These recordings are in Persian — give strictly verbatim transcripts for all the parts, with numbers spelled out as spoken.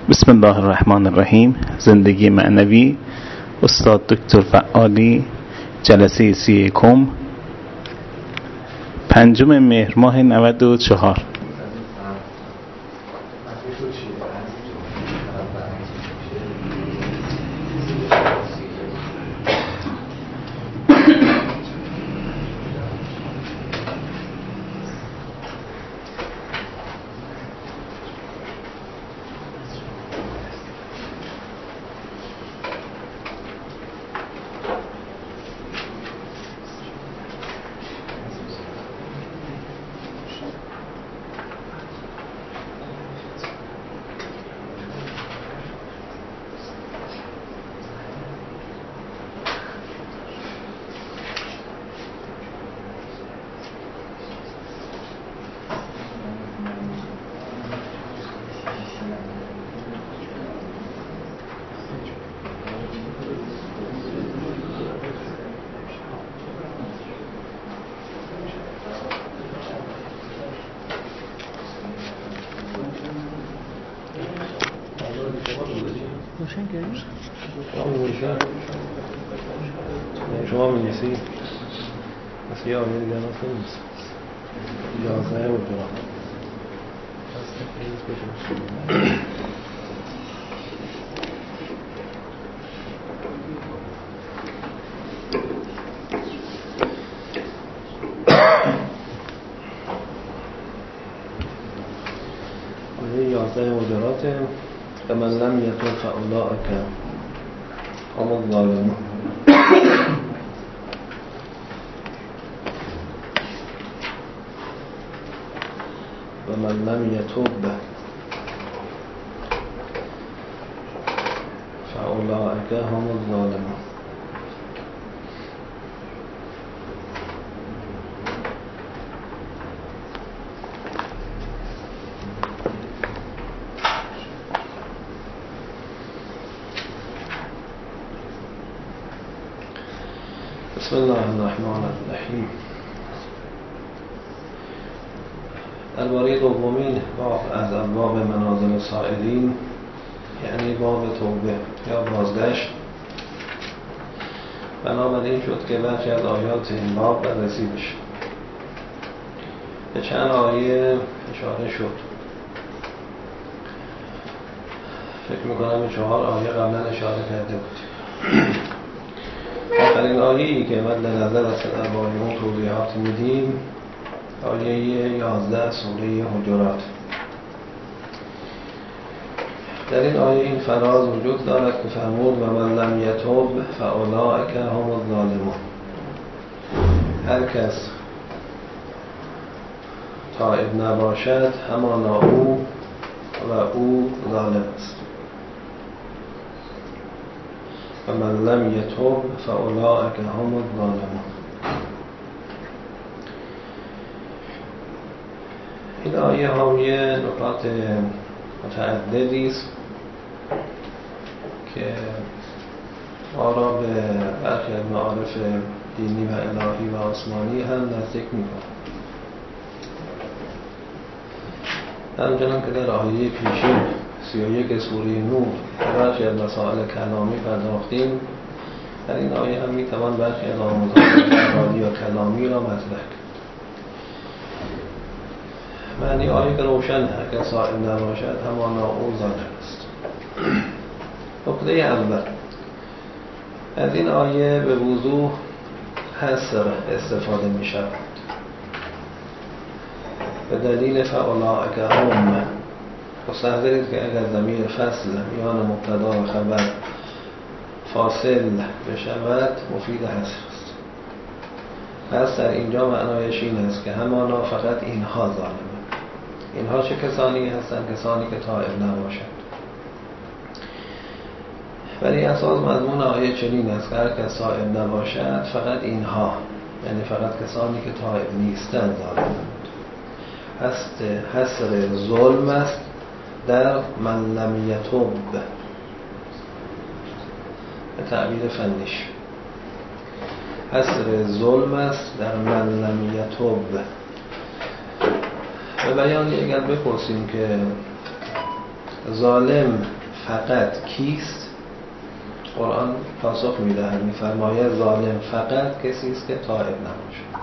بسم الله الرحمن الرحیم. زندگی معنوی، استاد دکتر فعالی، جلسه سی یکم، پنجم مهر ماه نود و چهار. شما می نیسی؟ مثل یه آمیه دیگه ناست نیست اجازه و برام آمیه یازده مدراته فمن لم یتوب فاولئک هم الظالمون. ومن لم يتوب فأولئك هم الظالمون. بسم الله الرحمن الرحیم. درباره دومین باب از ابواب منازل سائلین، یعنی باب توبه یا بازگشت، بنابراین شد که برخی از آیات این باب بررسی بشه. به چند آیه اشاره شد. فکر میکنم به چهار آیه قبلا اشاره کرده بودیم. آخرین آیه‌ای که مد نظر است درباره اون توضیحات میدیم آیه یازده سوره حجرات. در این آیه این فراز وجود دارد که فرمود و من لم یتوب فاولئک هم الظالمون. هر کس تائب نباشد همانا او و او ظالم است. و من لم یتوب فاولئک هم الظالمون. این آیه حاوی نکات متعددی است که ما را به برخی از معارف دینی و الهی و آسمانی هم نزدیک می‌کند. همچنان که در آیه پیشین سی و یک سوره نور به برخی از مسائل کلامی پرداختیم، در این آیه هم می‌توان برخی از آموزات ارادی و کلامی را مطرح کرد. معنی آیه که روشن، هر کس صائم نباشد همانا او ظالم است. نکته اول، از این آیه به وضوح حصر استفاده می شود به دلیل فاولئک هم. مستحضرید که اگر ضمیر فصل میان مبتدا و خبر فاصل بشود مفید حصر است. پس در اینجا معنایش این است که همانا فقط اینها ظالم. اینها چه کسانی هستند؟ کسانی که تائب نباشند. ولی اساس مضمون آیه چنین است که هر کس تائب نباشد فقط اینها، یعنی فقط کسانی که تائب نیستند ظالمند. هست حصر ظلم است در من لم یتوب به تعبیر فنیش. حصر ظلم است در من لم یتوب. به بیانی اگر بپرسیم که ظالم فقط کیست؟ قرآن پاسخ می‌دهد، می‌فرماید ظالم فقط کسی است که تائب نباشد.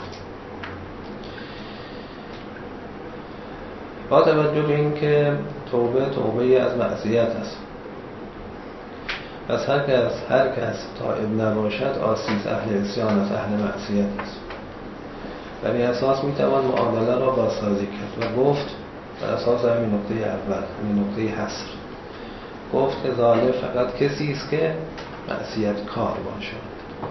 با توجه به این که توبه توبه از معصیت است، پس هر کس هر کس تائب نباشد عاصی اهل عصیان است، اهل معصیت است. بر این اساس میتوان معادله را بازسازی کرد و گفت بر اساس همین نکته اول، همین نکته حصر، گفت که ظالم فقط کسی است که معصیت کار باشد.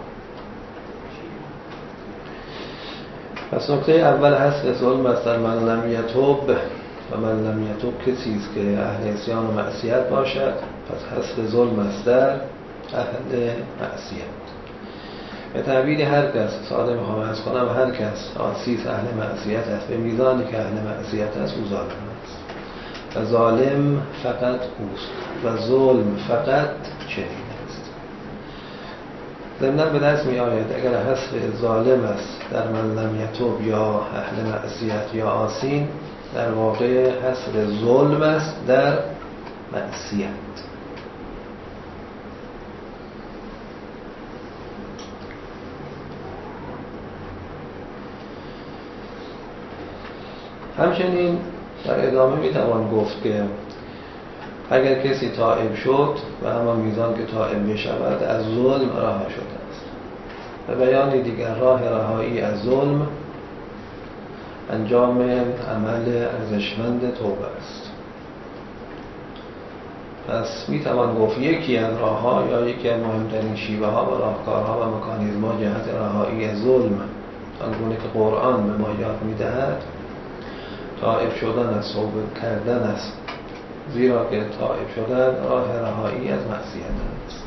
پس نکته اول حصر ظلم است در من لم یتوب، و من لم یتوب کسی است که اهل عصیان و معصیت باشد. پس حصر ظلم است در اهل معصیت. به تعبیر هر کس، ساده میخوام عرض کنم، هر کس عاصی است، اهل معصیت است، به میزانی که اهل معصیت است او ظالم است. و ظالم فقط اوست و ظلم فقط چنین است. ضمناً به دست می آید اگر حصر ظالم است در من لم یتوب یا اهل معصیت یا عاصین، در واقع حصر ظلم است در معصیت. همچنین در ادامه میتوان گفت که اگر کسی تائب شد و همان میزان که تائب بشود از ظلم رها شده است. و بیان دیگر راه رهایی از ظلم انجام عمل ارزشمند توبه است. پس میتوان گفت یکی از راه‌ها یا یکی از مهمترین شیوه ها و راهکارها و مکانیزم‌ها جهت رهایی از ظلم آنگونه که قرآن به ما یاد میدهد تائب شدن است، توبه کردن است، زیرا که تائب شدن راه رهایی از معصیت است.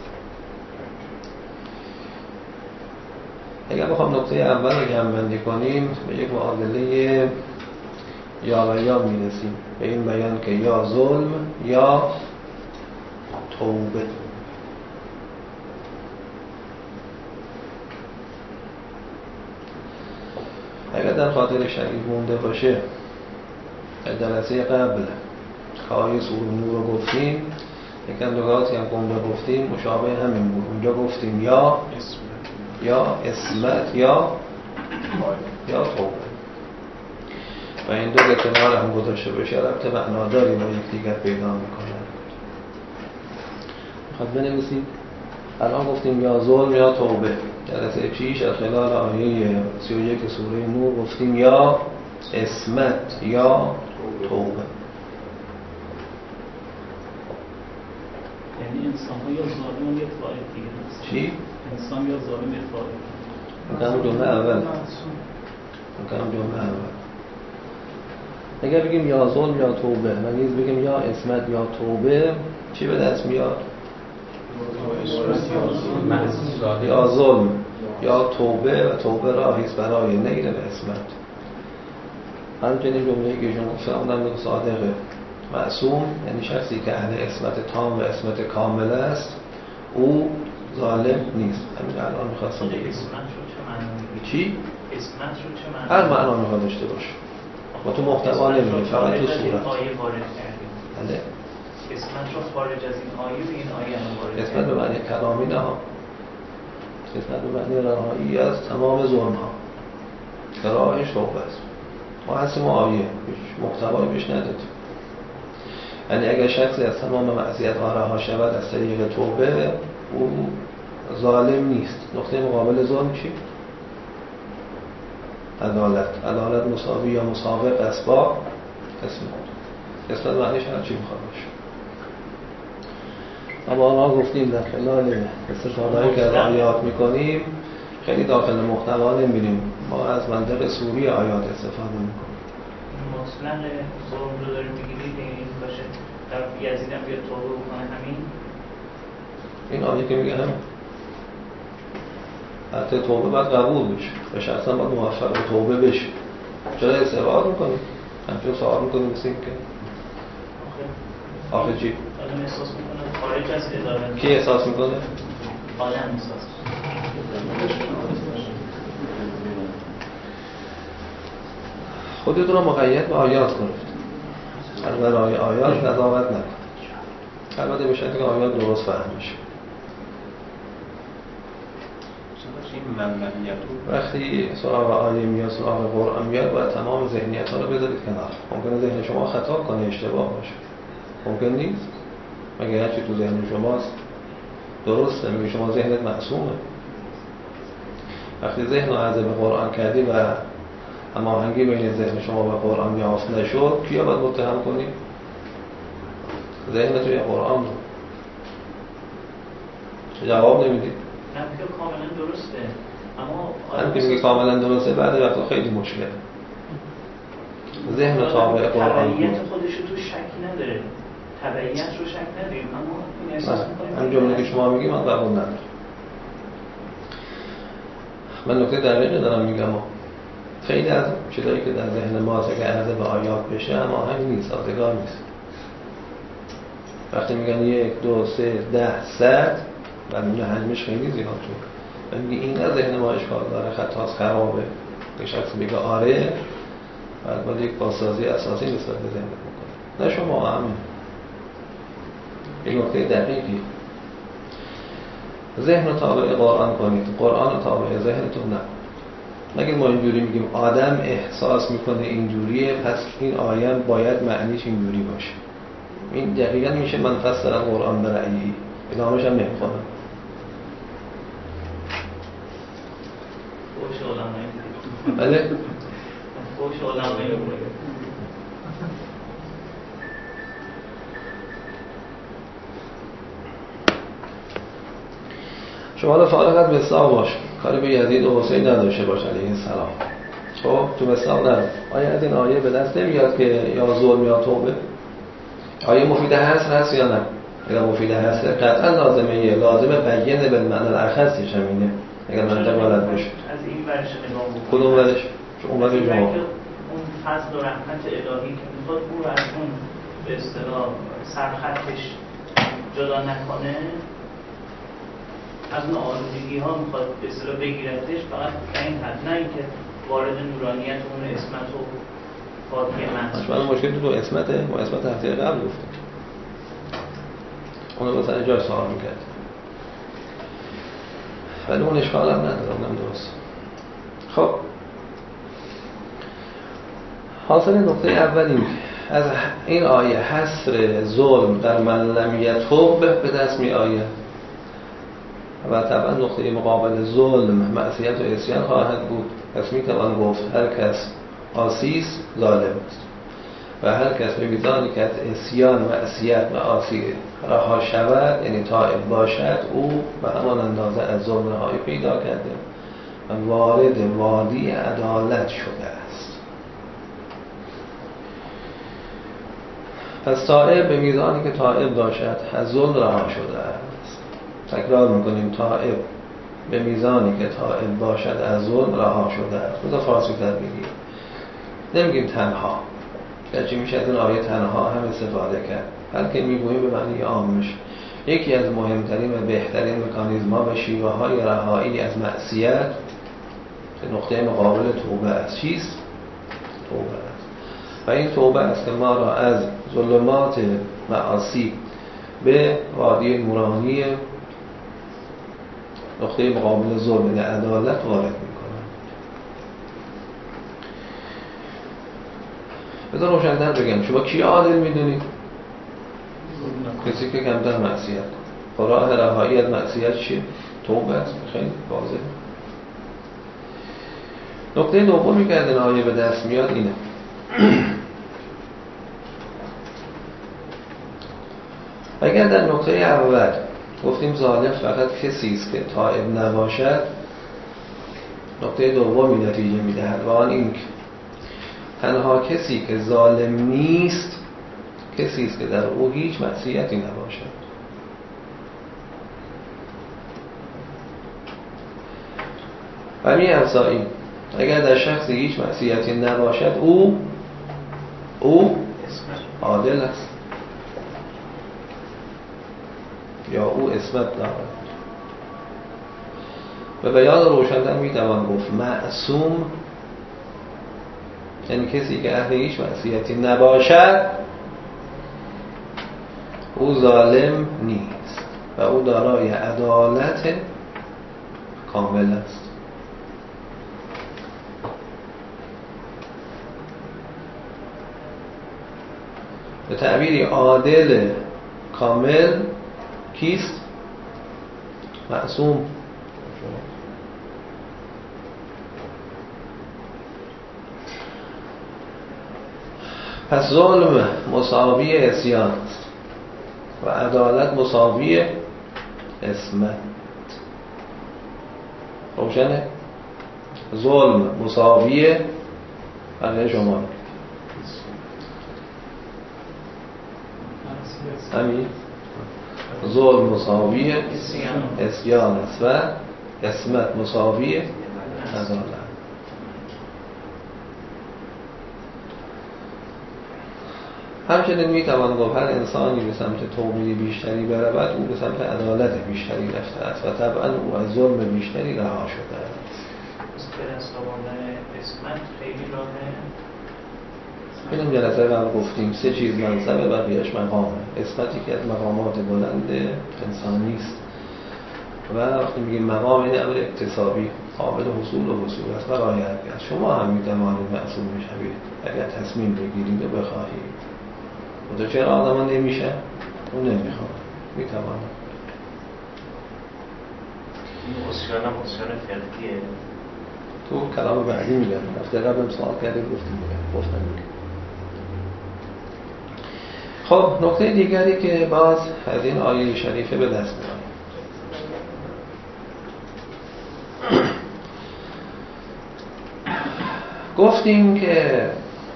اگر بخوام نکته اول رو جمع‌بندی کنیم به یک معادله یا و یا میرسیم، به این بیان که یا ظلم یا توبه. اگر در خاطر شریف مونده باشه در جلسه قبل که آیه سوره نور رو گفتیم، یکم نکاتی هم گنده گفتیم مشابه همین بود. اونجا گفتیم یا یا اسمت یا یا توبه و این دو به کنار هم گذاشته بشه ربط معناداری با یکدیگر پیدا میکنن. خواهد بنویسیم الان گفتیم یا ظلم یا توبه. جلسه پیش از خلال آیه سی و یک سوره نور گفتیم یا اسمت یا توبه. یعنی انسان ها یا ظالم یا فاعل دیگه هست. چی؟ انسان یا ظالم یا فاعل. مکان جمله اول مکان جمله اول اگر بگیم یا ظلم یا توبه و نیز بگیم یا اسمت یا توبه، چی به دست میاد؟ یا ظلم یا توبه و توبه راهیست برای نیل به اسمت. همچنین جمله‌ای که ایشون گفتن اونم صادقه. معصوم یعنی شخصی که اهل اسمت تام و اسمت کامل است، او ظالم نیست. همین الان می‌خواستم بگم اسمت شو چه معنی؟ چی؟ اسمت شو چه معنی؟ هر معنا می‌خواد داشته باشه. ما تو محتوا نمی‌گیم، فقط تو صورت. آیه وارد کردیم. بله. اسمت رو خارج از این آیه به این آیه هم وارد. اسمت به معنی کلامی نه ها. اسمت به معنی رهایی از تمام ظلم‌ها. راهش توبه است. ما هستیم آیه محتوایی بهش ندادیم. یعنی اگر شخصی از تمام معصیت‌ها رها شود از طریق توبه، او ظالم نیست. نقطه مقابل ظلم چی؟ عدالت. عدالت مساوی یا مسابق است با اسمت. اسمت معنیش هر چی میخواد باشه. اما ما گفتیم در خلال استفاده‌ای که از آیات میکنیم خیلی داخل محتوا نمیریم. ما از منطق سوری آیات استفاده میکنیم. مطلق ظلم رو داریم میگیرید این باشه در یزید هم بیاد توبه بکنه همین این آیه که میگه هم حتی توبه باید قبول بشه و شخصا باید موفق به توبه بشه. چرا استعباد میکنیم؟ همچون سوال میکنیم مثل این که آخه چی؟ آدم احساس میکنه خارج از اداره. کی احساس میکنه؟ آدم احساس خودتون رو مقید به آیات کنید. از برای آیات قضاوت نکنید. البته به شرطی که آیات درست فهم بشه. وقتی سراغ آیه میاد، سراغ قرآن میاد، باید تمام ذهنیت ها رو بذارید کنار. ممکنه ذهن شما خطا کنه، اشتباه باشه، ممکن نیست. مگه هرچی تو ذهن شماست درسته؟ میگه شما ذهنت معصومه. وقتی ذهن رو عرضه به قرآن کردی و هماهنگی بین ذهن شما و قرآن یافت نشد، کیا باید متهم کنی؟ ذهنت یا قرآن رو؟ جواب نمیدی؟ هم که کاملا درسته، اما هم که میگه کاملا درسته، بعد وقتا خیلی مشکله. ذهن تابع قرآن تبعیت خودش رو تو شک نداره، تبعیت رو شک نداریم، اما این احساس می‌کنیم همین جمله که شما میگی من قبول ندارم. من نکته دقیقی دارم میگم. خیلی از چیزایی که در ذهن ماست که عرضه به آیات بشه اما همین نیست، سازگار نیست. وقتی میگن یک دو سه ده صد و اون حجمش خیلی زیاد شد، من میگه این از ذهن ما اشکال داره، خطاست، خرابه. که شخص بگه آره، بعد باید یک بازسازی اساسی نسبت به ذهن بکنه. نه شما همین این نکته دقیقی. ذهن رو تابع قرآن کنید، قرآن رو تابع ذهنتون نه. نگید ما اینجوری میگیم آدم احساس میکنه اینجوریه، پس این آیه باید معنیش اینجوری باشه. این دقیقاً میشه من فسر قرآن به رأیی، ادامه‌ش هم نمیخونم. فوش علمایی بله؟ فوش علمایی شما را فارغت مصداق باش، کاری به یزید و حسین نداشته باش علیه السلام. خب تو مصداق نرو. آیا از این آیه به دست نمیاد که یا ظلم یا توبه؟ آیه مفیده هست هست یا نه؟ اگر مفیده هست قطعا لازمه یه لازمه بیانه به معنی الارخصیش همینه. اگر منطق بلد بشه از این ورش نگاه بکنید. کدوم ورش؟ چون اومد اون جمعه فضل و رحمت الهی که میخواد او رو از اون به اصطلاح سرخطش جدا نکنه، از اون آلودگی ها میخواد به اصطلاح بگیرتش، فقط به این حد، نه اینکه وارد نورانیت اون اسمت و پاکی محض. من مشکل تو اسمته، ما اسمت هفته قبل گفتیم. اونو مثلا جای سوال میکرد. ولی اون اشکال هم نداره، اونم درست. خب حاصل نقطه اول این از این آیه حصر ظلم در من لم یتوب به دست می آید و طبعا نقطه مقابل ظلم معصیت و عصیان خواهد بود. پس می توان گفت هر کس عاصیست ظالم است و هر کس به میزانی که از عصیان و معصیت و عاصی رها شود، یعنی تائب باشد، او به همان اندازه از ظلم رهایی پیدا کرده و وارد وادی عدالت شده است. پس تائب به میزانی که تائب باشد از ظلم رها شده است. تکرار میکنیم، تائب به میزانی که تائب باشد از ظلم رها شده است. بذار فارسی تر بگیم، نمیگیم تنها، گرچه میشه از این آیه تنها هم استفاده کرد، بلکه میگوییم به معنی عامش. یکی از مهمترین و بهترین مکانیزم ها و شیوه های رهایی از معصیت که نقطه مقابل توبه است. چیست؟ توبه است. و این توبه است که ما را از ظلمات معاصی به وادی نورانی نقطه مقابل ظلم عدالت وارد میکنه. بذار روشن‌تر بگم، شما کی عادل میدونید؟ کسی که کمتر معصیت. راه رهایی از معصیت چیه؟ توبه است. خیلی واضحه. نکته دومی که از این آیه به دست میاد اینه اگر در نکته اول گفتیم ظالم فقط کسی است که تائب نباشد، نکته دومی نتیجه میدهد و آن این که تنها کسی که ظالم نیست کسی است که در او هیچ معصیتی نباشد. و می افزاییم اگر در شخص هیچ معصیتی نباشد، او او عادل است یا او عصمت دارد. به بیان روشن‌تر میتوان گفت معصوم یعنی کسی که اهل هیچ معصیتی نباشد، او ظالم نیست و او دارای عدالت کامل است. به تعبیری عادل کامل کیست؟ معصوم. پس ظلم مساوی عصیان است و عدالت مساوی عصمت. روشنه؟ ظلم مساوی بقیه شما همین ظلم مساوی عصیان است و عصمت مساوی عدالت. همچنین میتوان گفت هر انسانی به سمت توبه بیشتری برود او به سمت عدالت بیشتری رفته است و طبعا او از ظلم بیشتری رها شده است. استرس آوردن عصمت خیلی راهه. اینم جلسه قبل گفتیم سه چیز منصبه بقیه‌اش مقامه. عصمتی که از مقامات بلند انسانی است و وقتی میگیم مقام این امر اکتسابی قابل حصول و وصول است و راه حرکت است. شما هم میتوانید معصوم بشوید اگر تصمیم بگیرید و بخواهید. و تو چرا آدم ها نمیشه؟ اون نمیخواد. میتوانم این اصیان هم اصیان فقهیه. تو کلام بعدی میگم. هفته قبل هم سوال کردید گفتیم میگم. گفتم میگم. خب نکته دیگری که باز از این آیه شریفه به دست میاد گفتیم که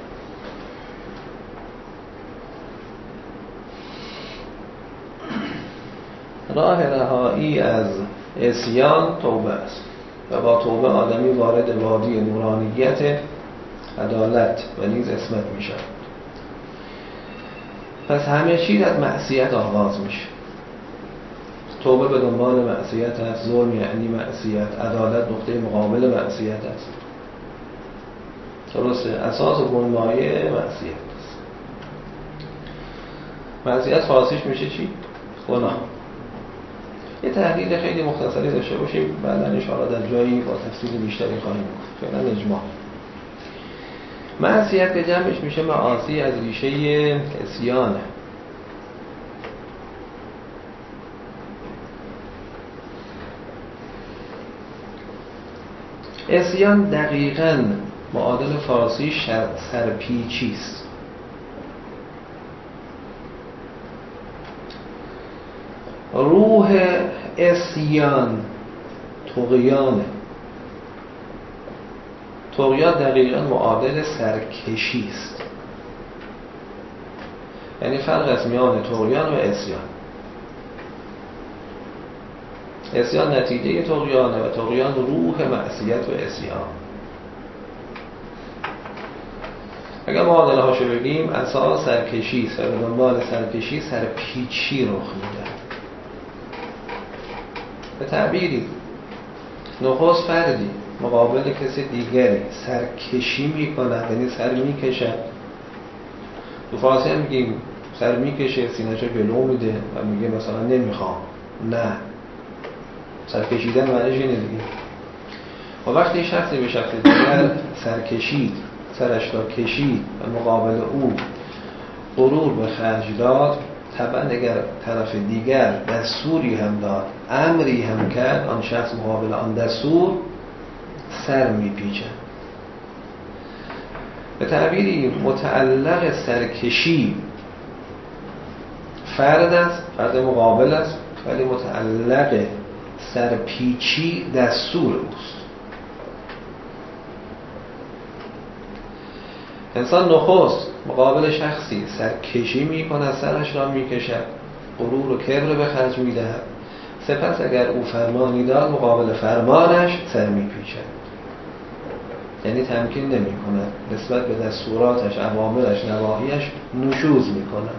راه رهایی از عصیان توبه است و با توبه آدمی وارد وادی نورانیت عدالت و نیز عصمت می شود. پس همه چیز از معصیت آغاز میشه. توبه به دنبال معصیت است، ظلم یعنی معصیت، عدالت نقطه مقابل معصیت است. درسته، اساس و بنمایه معصیت است. معصیت فارسیش میشه چی؟ گناه. یه تحلیل خیلی مختصری داشته باشیم بعدا ان شاء الله در جایی با تفصیل بیشتری خواهیم گفت. فعلا اجماع. معصیت که جمعش میشه معاصی از ریشه عصیانه. عصیان دقیقاً معادل فارسی سرپیچی است. روح عصیان طغیانه. طغیان دقیقاً معادل سرکشی است. یعنی فرق است میان طغیان و عصیان. عصیان نتیجه طغیانه و طغیان روح معصیت و عصیان. اگر معادله هاشو بگیم اساس سرکشی است و به دنبال سرکشی سرپیچی رخ میده. به تعبیری نخست فردی مقابل کسی دیگری سرکشی میکنه یعنی سر میکشه. تو فارسی هم میگیم سر میکشه سینه‌شو جلو میده و میگه مثلا نمیخوام. نه، سرکشیدن معنیش اینه دیگه. و وقتی شخصی به شخص دیگر سرکشید، سرش را کشید و مقابل او غرور به خرج داد، طبعا اگر طرف دیگر دستوری هم داد، امری هم کرد، آن شخص مقابل آن دستور سر میپیچه. به تعبیری متعلق سرکشی فرد است، فرد مقابل است، ولی متعلق سرپیچی دستور اوست. انسان نخست مقابل شخصی سرکشی میکنه، سرش را میکشد، غرور و کبر به خرج میدهد. سپس اگر او فرمانی داد مقابل فرمانش سر میپیچد، یعنی تمکین نمی کند، نسبت به دستوراتش، اوامرش، نواهیش نشوز می کند.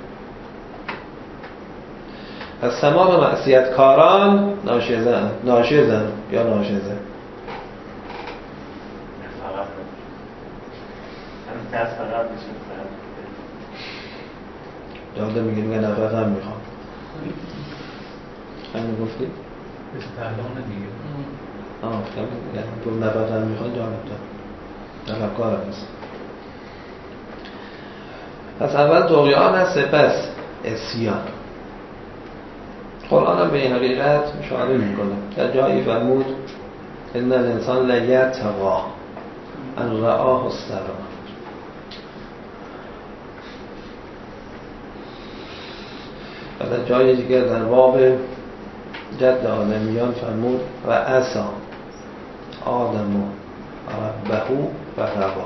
پس تمام معصیت کاران ناشزن ناشزن یا ناشزن. جاده میگه میگه نفقه هم میخوام. همین گفتی؟ بس ترجمه دیگه. آه همین میگه تو نفقه هم میخوام جالب دار. نفقه کار هست. پس اول طغیان هست سپس عصیان. قرآن هم به این حقیقت اشاره میکنه. در جایی فرمود ان الانسان لیطغی ان رآه استغنی. و در جای دیگر در باب جد آدمیان فرمود و عصی آدم ربه فغوی.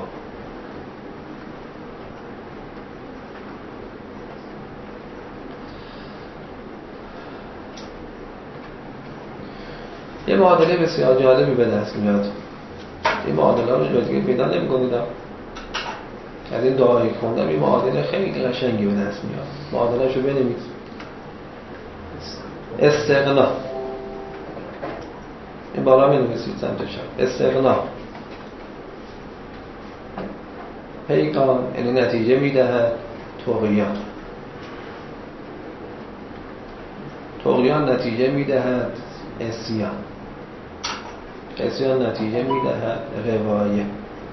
یه معادله بسیار جالبی به دست میاد. این معادله ها رو جای دیگه پیدا نمی‌کنید. از این دعایی خوندم این معادله خیلی قشنگی به دست میاد. معادله شو بنویس. استغنا. این بالا بنویسید سمت چپ. استغنا پیکان یعنی نتیجه میدهد طغیان. طغیان نتیجه میدهد عصیان. عصیان نتیجه میدهد غوایه.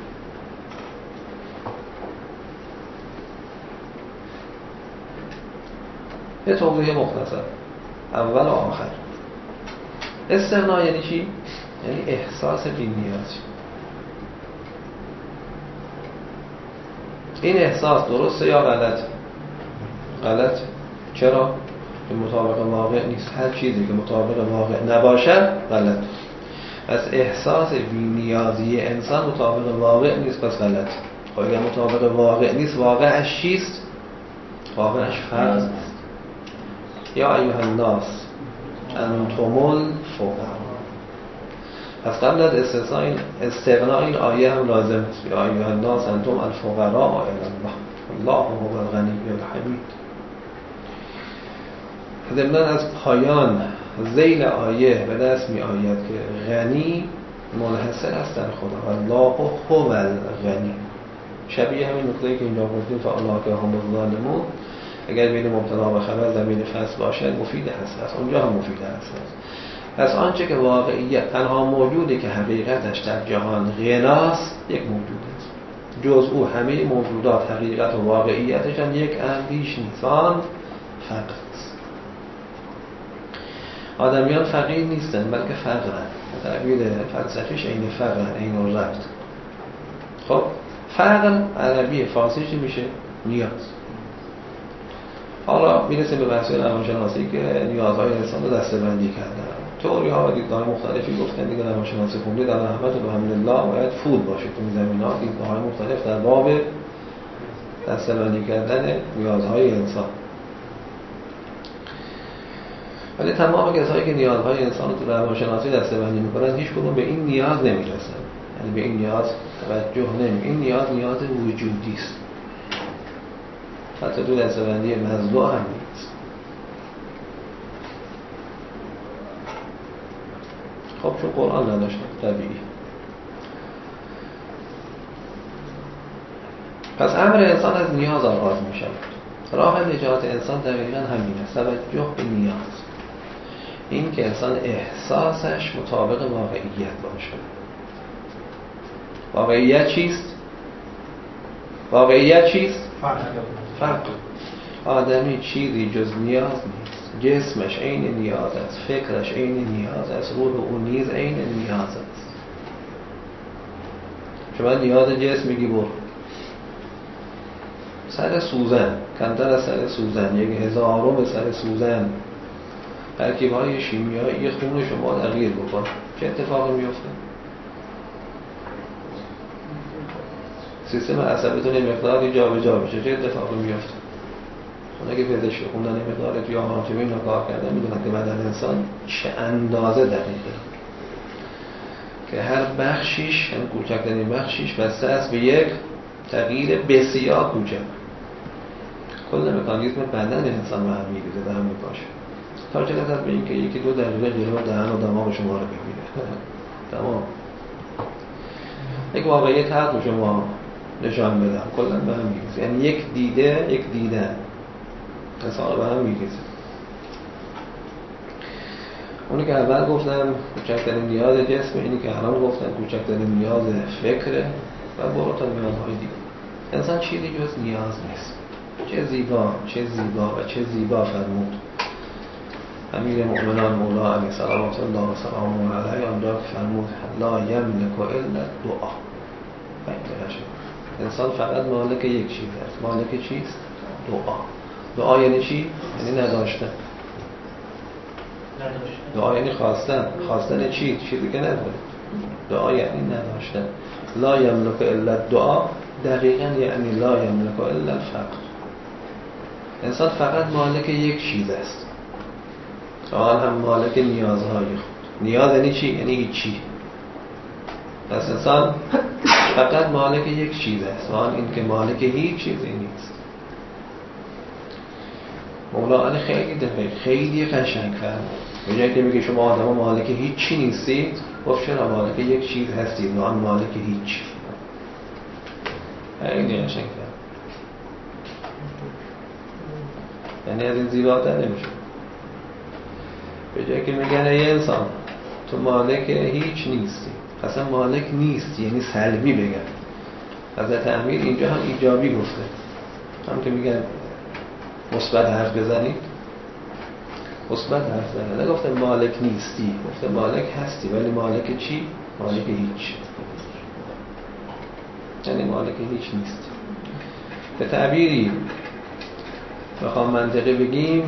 یه توضیح مختصر اول و آخر. استغنا یعنی چی؟ یعنی احساس بی‌نیازی. این احساس درسته یا غلط؟ غلط. چرا؟ که مطابق واقع نیست. هر چیزی که مطابق واقع نباشد غلط. پس احساس بی‌نیازی انسان مطابق واقع نیست، پس غلط. خب اگر مطابق واقع نیست واقعش چیست؟ واقعش فرض است. یا ایها الناس انتم الفقراء. پس قبل از استثناء این استغنا این آیه هم لازم است. یا ایها الناس انتم الفقراء الی الله الله هو الغنی الحمید. ضمن از پایان ذیل آیه به دست می آید که غنی منحصر است در خدا. الله هو الغنی. شبیه همین نکته‌ای که اینجا گفتیم فاولئک هم الظالمون. اگر بین مبتدا و خبر ضمیر فصل باشد مفید هست. اونجا هم مفید هست. پس آنچه که واقعیت تنها موجودی که حقیقتش در جهان غناست یک موجود است. جز او همه موجودات حقیقت و واقعیتشان یک اندیش نیست. آن فقر است. آدمیان فقیر نیستن بلکه فقرن. تعبیر فلسفیش این فقرن، این ربط. خب فقر عربی فارسی چی میشه؟ نیاز. حالا میرسیم به بحث روانشناسی که نیازهای انسان رو دسته‌بندی کردن. تئوری‌ها و دیدگاه‌های مختلفی گفتن دیگه روانشناسی خوندید در رحمت و الحمدلله باید فول باشه تو این زمینه‌ها. دیدگاه‌های مختلف در باب دسته‌بندی کردن نیازهای انسان. ولی تمام کسایی که نیازهای انسان رو تو روانشناسی دسته‌بندی می‌کنن هیچ کدوم به این نیاز نمی‌رسن. یعنی به این نیاز توجه نمی. این نیاز نیاز وجودی است. حتی تو دسته‌بندی مزلو هم نیست. خب چون قرآن نداشتن طبیعی. پس امر انسان از نیاز آغاز می شود. راه نجات انسان دقیقاً همین است. توجه به نیاز. این که انسان احساسش مطابق واقعیت باشد. واقعیت چیست؟ واقعیت چیست؟ فرق. آدمی چیزی جز نیاز نیست. جسمش عین نیاز است، فکرش عین نیاز است، روح او نیز عین نیاز است. شما نیاز جسم میگی برو سر سوزن، کمتر از سر سوزن، یک هزارم سر سوزن ترکیب‌های شیمیایی خون شما تغییر بکن، چه اتفاقی میفته؟ سیستم عصبیتون یه مقداری جا به جا بشه، چه اتفاقی میفته؟ اون اگه پزشک خوندن یه مقدار توی آناتومی اینا کار کردن میدونن که بدن انسان چه اندازه دقیقه که هر بخشیش، هم کوچکترین بخشیش بسته است به یک تغییر بسیار کوچک. کل مکانیزم بدن انسان به هم میریزه، به هم میپاشه تا چه رسد به این که یکی دو دقیقه جلو دهن و دماغ شما رو ببینه. تمام. یک واقعیت هست به شما نشان بدم، کلا به هم میریزه. یعنی یک دیده، یک دیدن انسان رو به هم می‌ریزه. اونی که اول گفتم کوچکترین نیاز جسم، اینی که الان گفتم کوچکترین نیاز فکره و برو تا نیازهای دیگه. انسان چیزی جز نیاز نیست. چه زیبا چه زیبا و چه زیبا فرمود امیر مؤمنان مولا علیه صلوات الله و سلامه علیه آنجا که فرمود لا یملک الا دعا. انسان فقط مالک یک چیز است. مالک چیست؟ دعا. دعا یعنی چی؟ یعنی نداشتن. دعا یعنی خواستن. خواستن چی؟ چیزی که نداره. دعا یعنی نداشتن. لا یملک الا دعا دقیقاً یعنی لا یملک الا الفقر. انسان فقط مالک یک چیز است. آن هم مالک نیازهای خود. نیاز یعنی چی؟ یعنی هیچی. پس انسان فقط مالک یک چیز است و آن این که مالک هیچ چیزی نیست. مولا علی خیلی دقیق خیلی قشنگ فرمود. به جایی که میگه شما آدما مالک هیچ چی نیستید، گفت چرا مالک یک چیز هستید و آن مالک هیچ. خیلی قشنگ فرمود. یعنی از این زیباتر نمیشه. به جایی که میگن ای انسان تو مالک هیچ نیستی، اصلا مالک نیستی، یعنی سلبی بگن. حضرت امیر اینجا هم ایجابی گفته، هم که میگن مثبت حرف بزنید، مثبت حرف بزنید. نگفته مالک نیستی، گفته مالک هستی، ولی مالک چی؟ مالک هیچ. یعنی مالک هیچ نیستی. به تعبیری بخوام منطقی بگیم،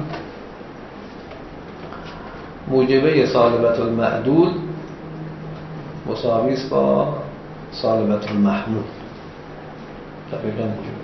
موجبه سالبت المعدود مساوی است با سالبت المحمود. دقیقاً اینجوری.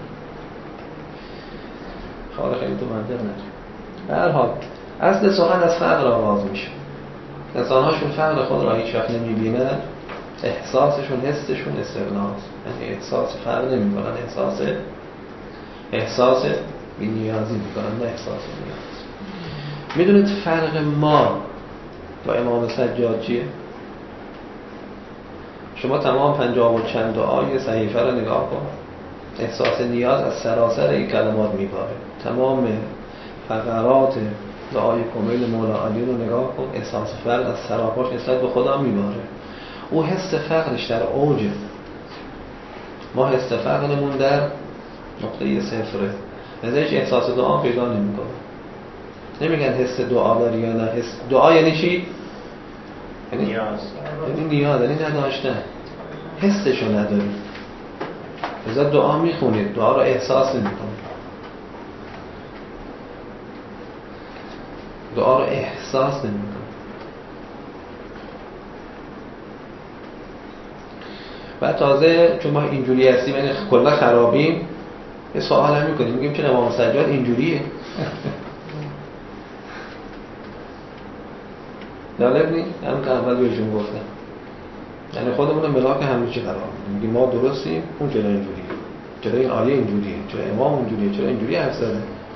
خواهر خیلی تو منطق نداره. به هر حال اصل سخن از فقر آغاز میشه. انسان‌هاشون فقر خود را هیچ وقت نمی‌بینن. احساسشون، حسشون استغناست. یعنی احساس فقر نمی‌کنن، احساس احساس بی‌نیازی می‌کنن، نه احساس نیاز. میدونید فرق ما با امام سجاد چیه؟ شما تمام پنجاه و چند دعای صحیفه رو نگاه کن. احساس نیاز از سراسر این کلمات میباره. تمام فقرات دعای کمیل مولا علی رو نگاه کن. احساس فقر از سراپاش نسبت به خدا میباره. او حس فقرش در اوجه. ما حس فقرمون در نقطه صفره. ازش احساس دعا پیدا نمیکنه. نمیگن حس دعا داری یا نه. حس دعا یعنی چی؟ یعنی نیاز. یعنی نیاز، یعنی نداشتن. حسشو نداری. ازا دعا میخونید، دعا رو احساس نمیکنید. دعا رو احساس نمیکنید. بعد تازه چون ما اینجوری هستیم، یعنی کلا خرابیم، یه سوال هم میکنیم، میگیم چون امام سجاد اینجوریه. جالب نی؟ همون که اول بهشون گفتم. یعنی خودمون ملاک همه چی قرار میدیم. میگیم ما درستیم، اون چرا اینجوریه؟ چرا این آیه اینجوریه؟ چرا امام اونجوریه؟ چرا اینجوری حرف زده؟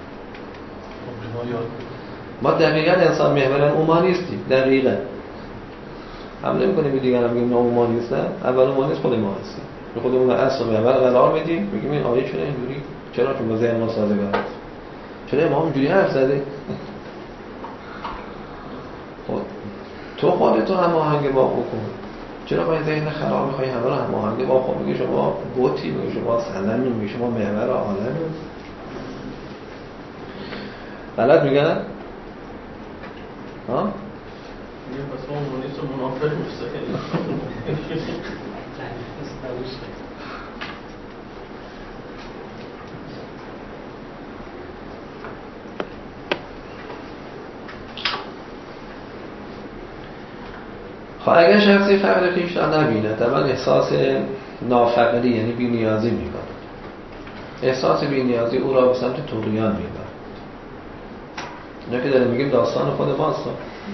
ما دقیقاً انسان محور اومانیستیم. دقیقاً. هم نمی‌کنیم به دیگران میگیم نه اومانیستن. اول اومانیست خود ما هستیم. به خودمون اصل محور قرار میدیم. میگیم این آیه چرا اینجوری؟ چرا چون با ذهن ما سازگار است؟ چرا امام اونجوری حرف زده؟ خود تو خودتو هم آهنگ با بکن. چرا با این ذهن خراب میخوایی همه رو هم آهنگ با خود؟ میگه شما بوتی، میگه شما سنمی، میگه شما محور عالمی. غلط میگن؟ ها؟ یه پس ما مونیست و منافق میشه. خب اگر شخصی فقر خویش را نبیند، اول احساس نافقری یعنی بی نیازی میکنه. احساس بی نیازی او را به سمت طغیان میبره. اینا که داریم میگیم داستان خود ماست.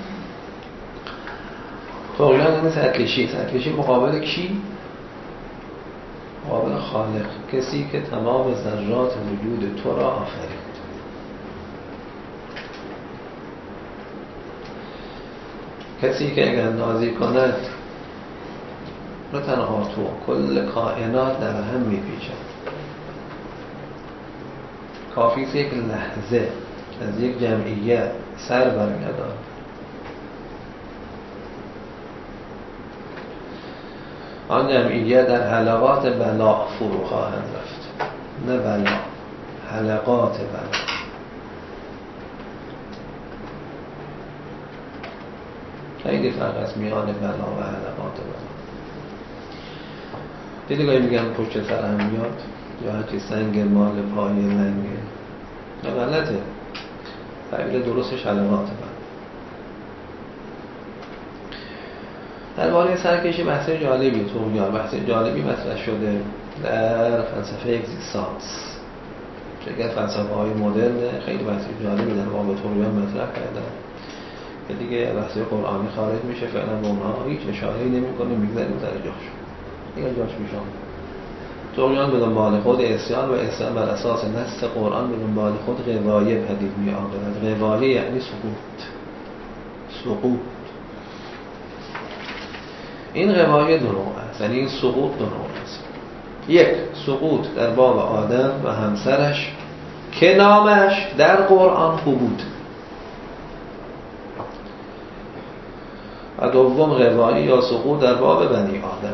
طغیان یعنی سرکشی. سرکشی مقابل کی؟ مقابل خالق، کسی که تمام ذرات وجود تو را آفرید. کسی که اگر نازی کند نه تنها تو، کل کائنات در هم میپیچد. کافی است یک لحظه از یک جمعیت سر برگردان، آن جمعیت در حلقات بلا فرو خواهند رفت. نه بلا، حلقات بلا. خیلی فرق است میان بلا و حلقات بلا. دیدی گاهی میگن پشت سر هم میاد، یا هرچی سنگ مال پای لنگه. نه غلطه، تعبیر درستش حلقات بلا. درباره سرکشی بحث جالبی طغیان بحث جالبی مطرح شده در فلسفه اگزیستانس. چون فلسفه های مدرن خیلی بحث جالبی در باب طغیان مطرح کردن که دیگه بحث قرآنی خارج میشه، فعلا به اونها هیچ اشاره‌ای نمی‌کنه، میگذاریم در جاش دیگه جاش میشم. طغیان به دنبال خود عصیان و عصیان بر اساس نص قرآن به دنبال خود غوایه پدید می‌آورد. غوایه یعنی سقوط. سقوط این غوایه دو نوع است، یعنی این سقوط دو نوع است. یک، سقوط در باب آدم و همسرش که نامش در قرآن هبوط، و دوم غوایه یا سقوط در باب بنی آدم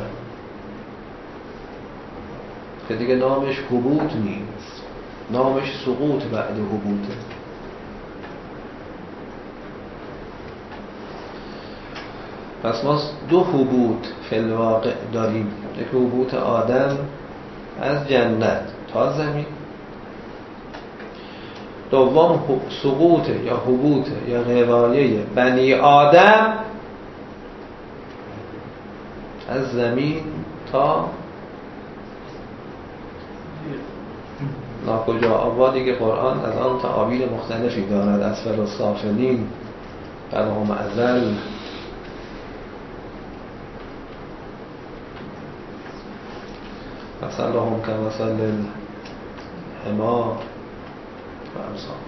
که دیگه نامش هبوط نیست، نامش سقوط بعد هبوطه. پس ما دو هبوط فی الواقع داریم. یک هبوط آدم از جنت تا زمین، دوم سقوط یا هبوط یا غوایه بنی آدم از زمین تا ناکجا آبادی که قرآن از آن تعابیر مختلفی دارد. اسفل السافلین، قلهم ازل، مثلهم کمثل الحمار و امثال.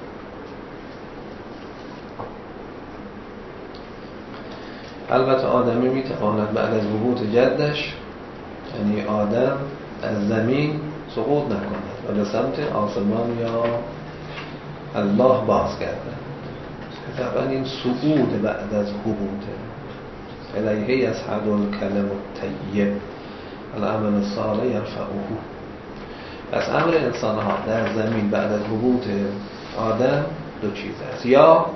البته آدمی میتواند بعد از هبوط جدش یعنی آدم از زمین سقوط نکند و به سمت آسمان یا الله بازگردد. طبعا این سقوط بعد از هبوطه. الیه یصعد الکلم الطیب العمل الصالح یرفعه. پس امر انسان ها در زمین بعد از هبوط آدم دو چیز است، یا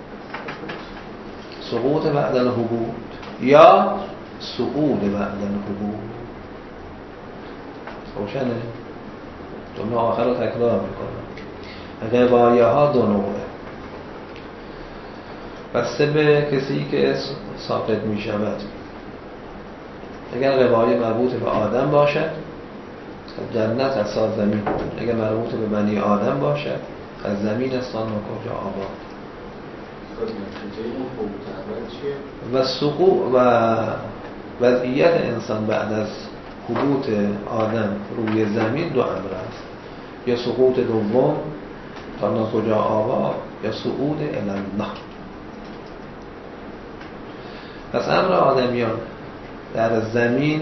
سقوط بعد از هبوط یا سقوط بعد از هبوط. روشنه؟ جمله آخر رو تکرار میکنم. غوایه ها دو نوعه، بسته به کسی که ساقط می شود. اگر غوایه مربوط به آدم باشد جنت از زمین، اگر مربوط به بنی آدم باشد از زمین استان و کجا آباد. و سقوط و وضعیت انسان بعد از هبوط آدم روی زمین دو امر است، یا سقوط دوم تا ناکجا آباد یا صعود الی الله. پس امر آدمیان در زمین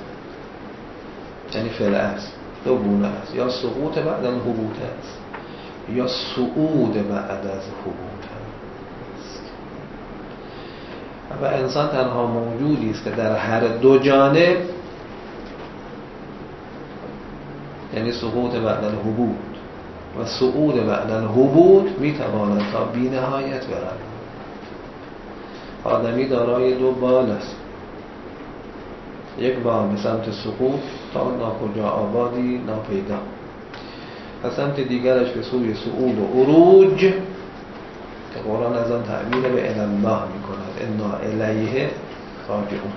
یعنی فعل است دو گونه است، یا سقوط بعد از هبوط است یا صعود بعد از هبوط است. و انسان تنها موجودی است که در هر دو جانب یعنی سقوط بعد از هبوط و صعود بعد از هبوط میتواند تا بی نهایت برد. آدمی دارای دو بال است، یک بال به سمت سقوط تا ناکجا آبادی ناپیدا، و سمت دیگرش به سوی صعود و عروج که قرآن از آن تعبیر به الی الله می کند، انا الیه راجعون.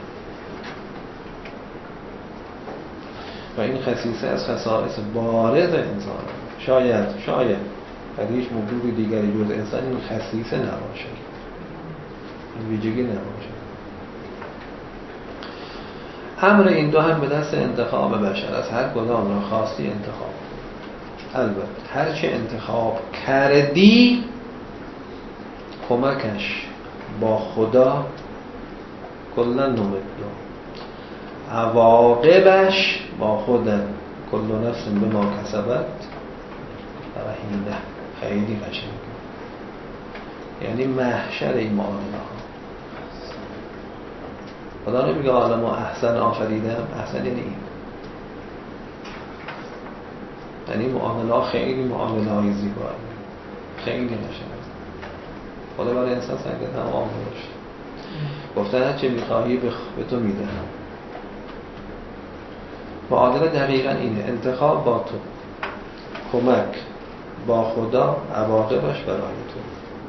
و این خصیصه از خصائص بارز انسان، شاید شاید در هیچ موجود دیگری جز انسان این خصیصه نباشد، این ویژگی نباشد. امر این دو هم به دست انتخاب بشر، از هر کدام را خواستی انتخاب. البته هرچه انتخاب کردی کمکش با خدا کلا نمید، عواقبش با خودن کل نفس به ما کسبت رهینه. خیلی قشنگ، یعنی محشر این معامله ها. خدا نمیگه حالا ما احسن آفریدم، احسن یعنی این، یعنی معامله ها خیلی معامله های زیبایی، خیلی قشنگ. خدا برای انسان سنگ تمام باشه، گفتن هر چه میخواهی به تو میدهم. معادله دقیقا اینه، انتخاب با تو، کمک با خدا، عواقبش برای تو.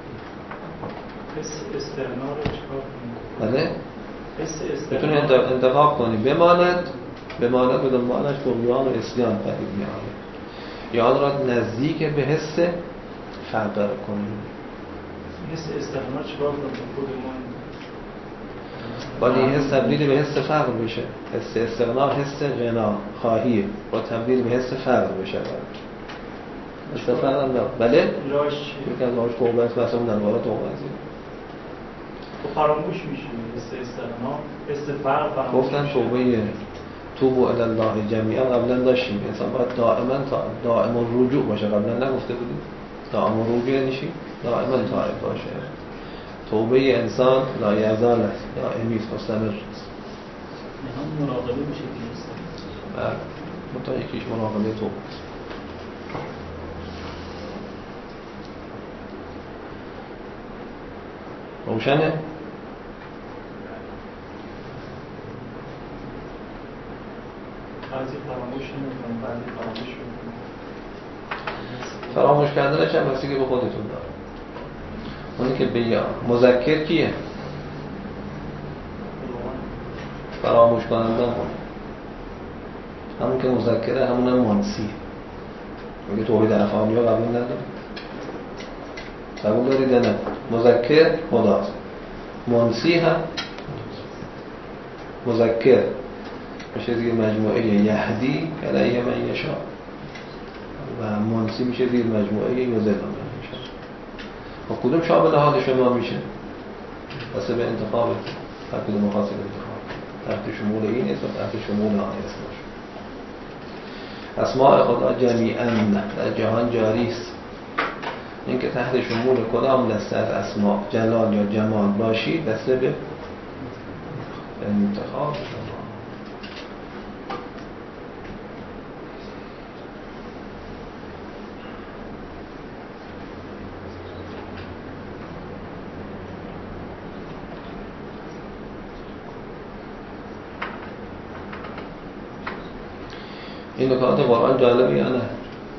حس استغنا رو چیکار کنی؟ بله؟ حس استغنا میتونی انتخاب کنی بماند، بماند به دنبالش طغیان و عصیان پدید میآید، یا آن را نزدیک به حس فقر کنی. حس استغنا چیکار کنی خودمون؟ ولی حس تبدیل به حس فقر بشه. حس استغنا حس غنا خواهیه، با تبدیل به حس فقر بشه. حس فقر نه. بله؟ راش چی؟ یکی از راش توبه است، واسه اون درباره توبه است. خب فراموش میشه حس استغنا، حس فقر فراموش گفتن میشه. توبه توبوا الی الله جمیعا قبلا داشتیم. انسان باید دائما تا دائم الرجوع باشه. قبلا نگفته بودیم دائم الرجوع یعنی چی؟ دائما تائب باشه. توبه انسان لا یزال است، دائمی است، مستمر است. هم مراقبه میشه که است. بله، متا یکیش مراقبه توبه است. روشنه؟ بعضی فراموش نمی‌کنن، بعضی فراموش می‌کنن. فراموش کردنش هم بستگی به خودتون داره. اونی که بیا مذکر کیه؟ فراموش کننده همون همون که مذکره، همون هم منسی. میگه توحید افعالی ها قبول نداره، قبول دارید یا نه؟ مذکر خداست، منسی هم مذکر میشه زیر مجموعه یهدی علیه من یشاء و منسی میشه زیر مجموعه یضل من یشاء. و کدوم شامل حال شما میشه؟ واسه به انتخاب هر کدوم مخاصل انتخاب تحت شمول این اسم و تحت شمول آن اسم باشه. اسماء خدا جمیعاً در جهان جاری است. این که تحت شمول کدام دسته از اسماء جلال یا جمال باشید دسته به انتخاب شما. این نکات قرآن جالبه یا نه؟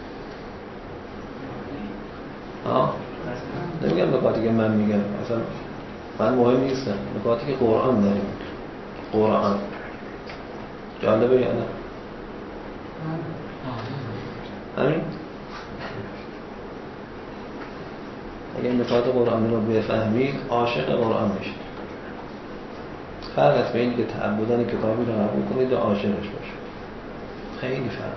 آه؟ نمیگم نکاتی که من میگم، اصلا من مهم نیستم، نکاتی که قرآن داریم. قرآن جالبه یا نه؟ همین؟ اگر نکات قرآن رو بفهمید عاشق قرآن میشید. فرق است بین که تعبدن کتابی رو قبول کنید و عاشقش باشید. خیلی فرق.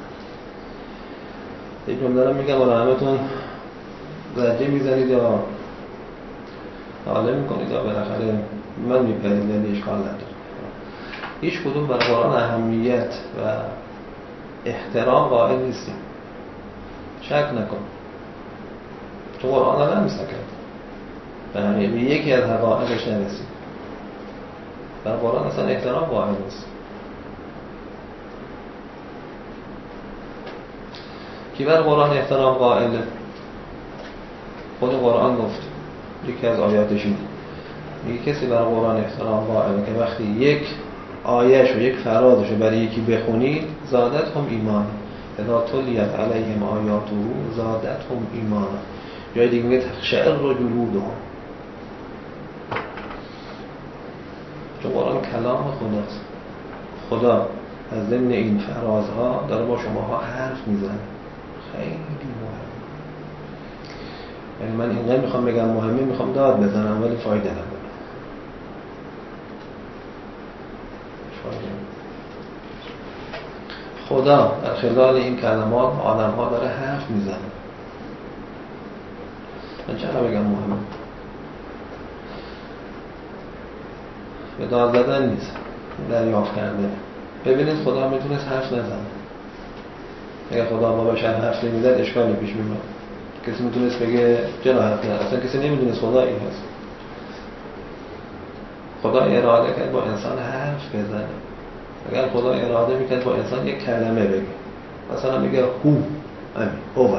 یک جمله رو میگم ولی همتون زجه میزنید یا حاله میکنید یا بالاخره من میپرید، یعنی اشکال نداره. هیچ کدوم برای قرآن اهمیت و احترام قائل نیستیم، شک نکن. تو قرآن رو نمیسته کرد به یکی از حقایقش نرسید، برای قرآن اصلا احترام قائل نیست. کی بر قرآن احترام قائله؟ خود قرآن گفت، یکی از آیاتش اینه، میگه کسی بر قرآن احترام قائله که وقتی یک آیه‌شو یک فرازشو برای یکی بخونید زادت هم ایمان، اذا تلیت علیهم آیاته زادت هم ایمان. جای دیگه میگه تخشعر جلودهم، چون قرآن کلام خداست. خدا از ضمن این فرازها داره با شماها حرف میزنه. خیلی مهم. یعنی من اینقدر میخوام بگم مهمه، میخوام داد بزنم ولی فایده نداره. خدا در خلال این کلمات آدم ها داره حرف میزنه. من چرا بگم مهمه؟ به داد زدن نیست، دریافت کرده. ببینید خدا میتونست حرف نزنه. اگر خدا با بشر حرف نمیزد اشکالی پیش میاد. کسی میتونست بگه جراحت نه، اصلا کسی نمیدونست خدا این هست. خدا اراده کرد با انسان حرف بزنه. اگر خدا اراده میکرد با انسان یک کلمه بگه، مثلا میگه هو، همین هو،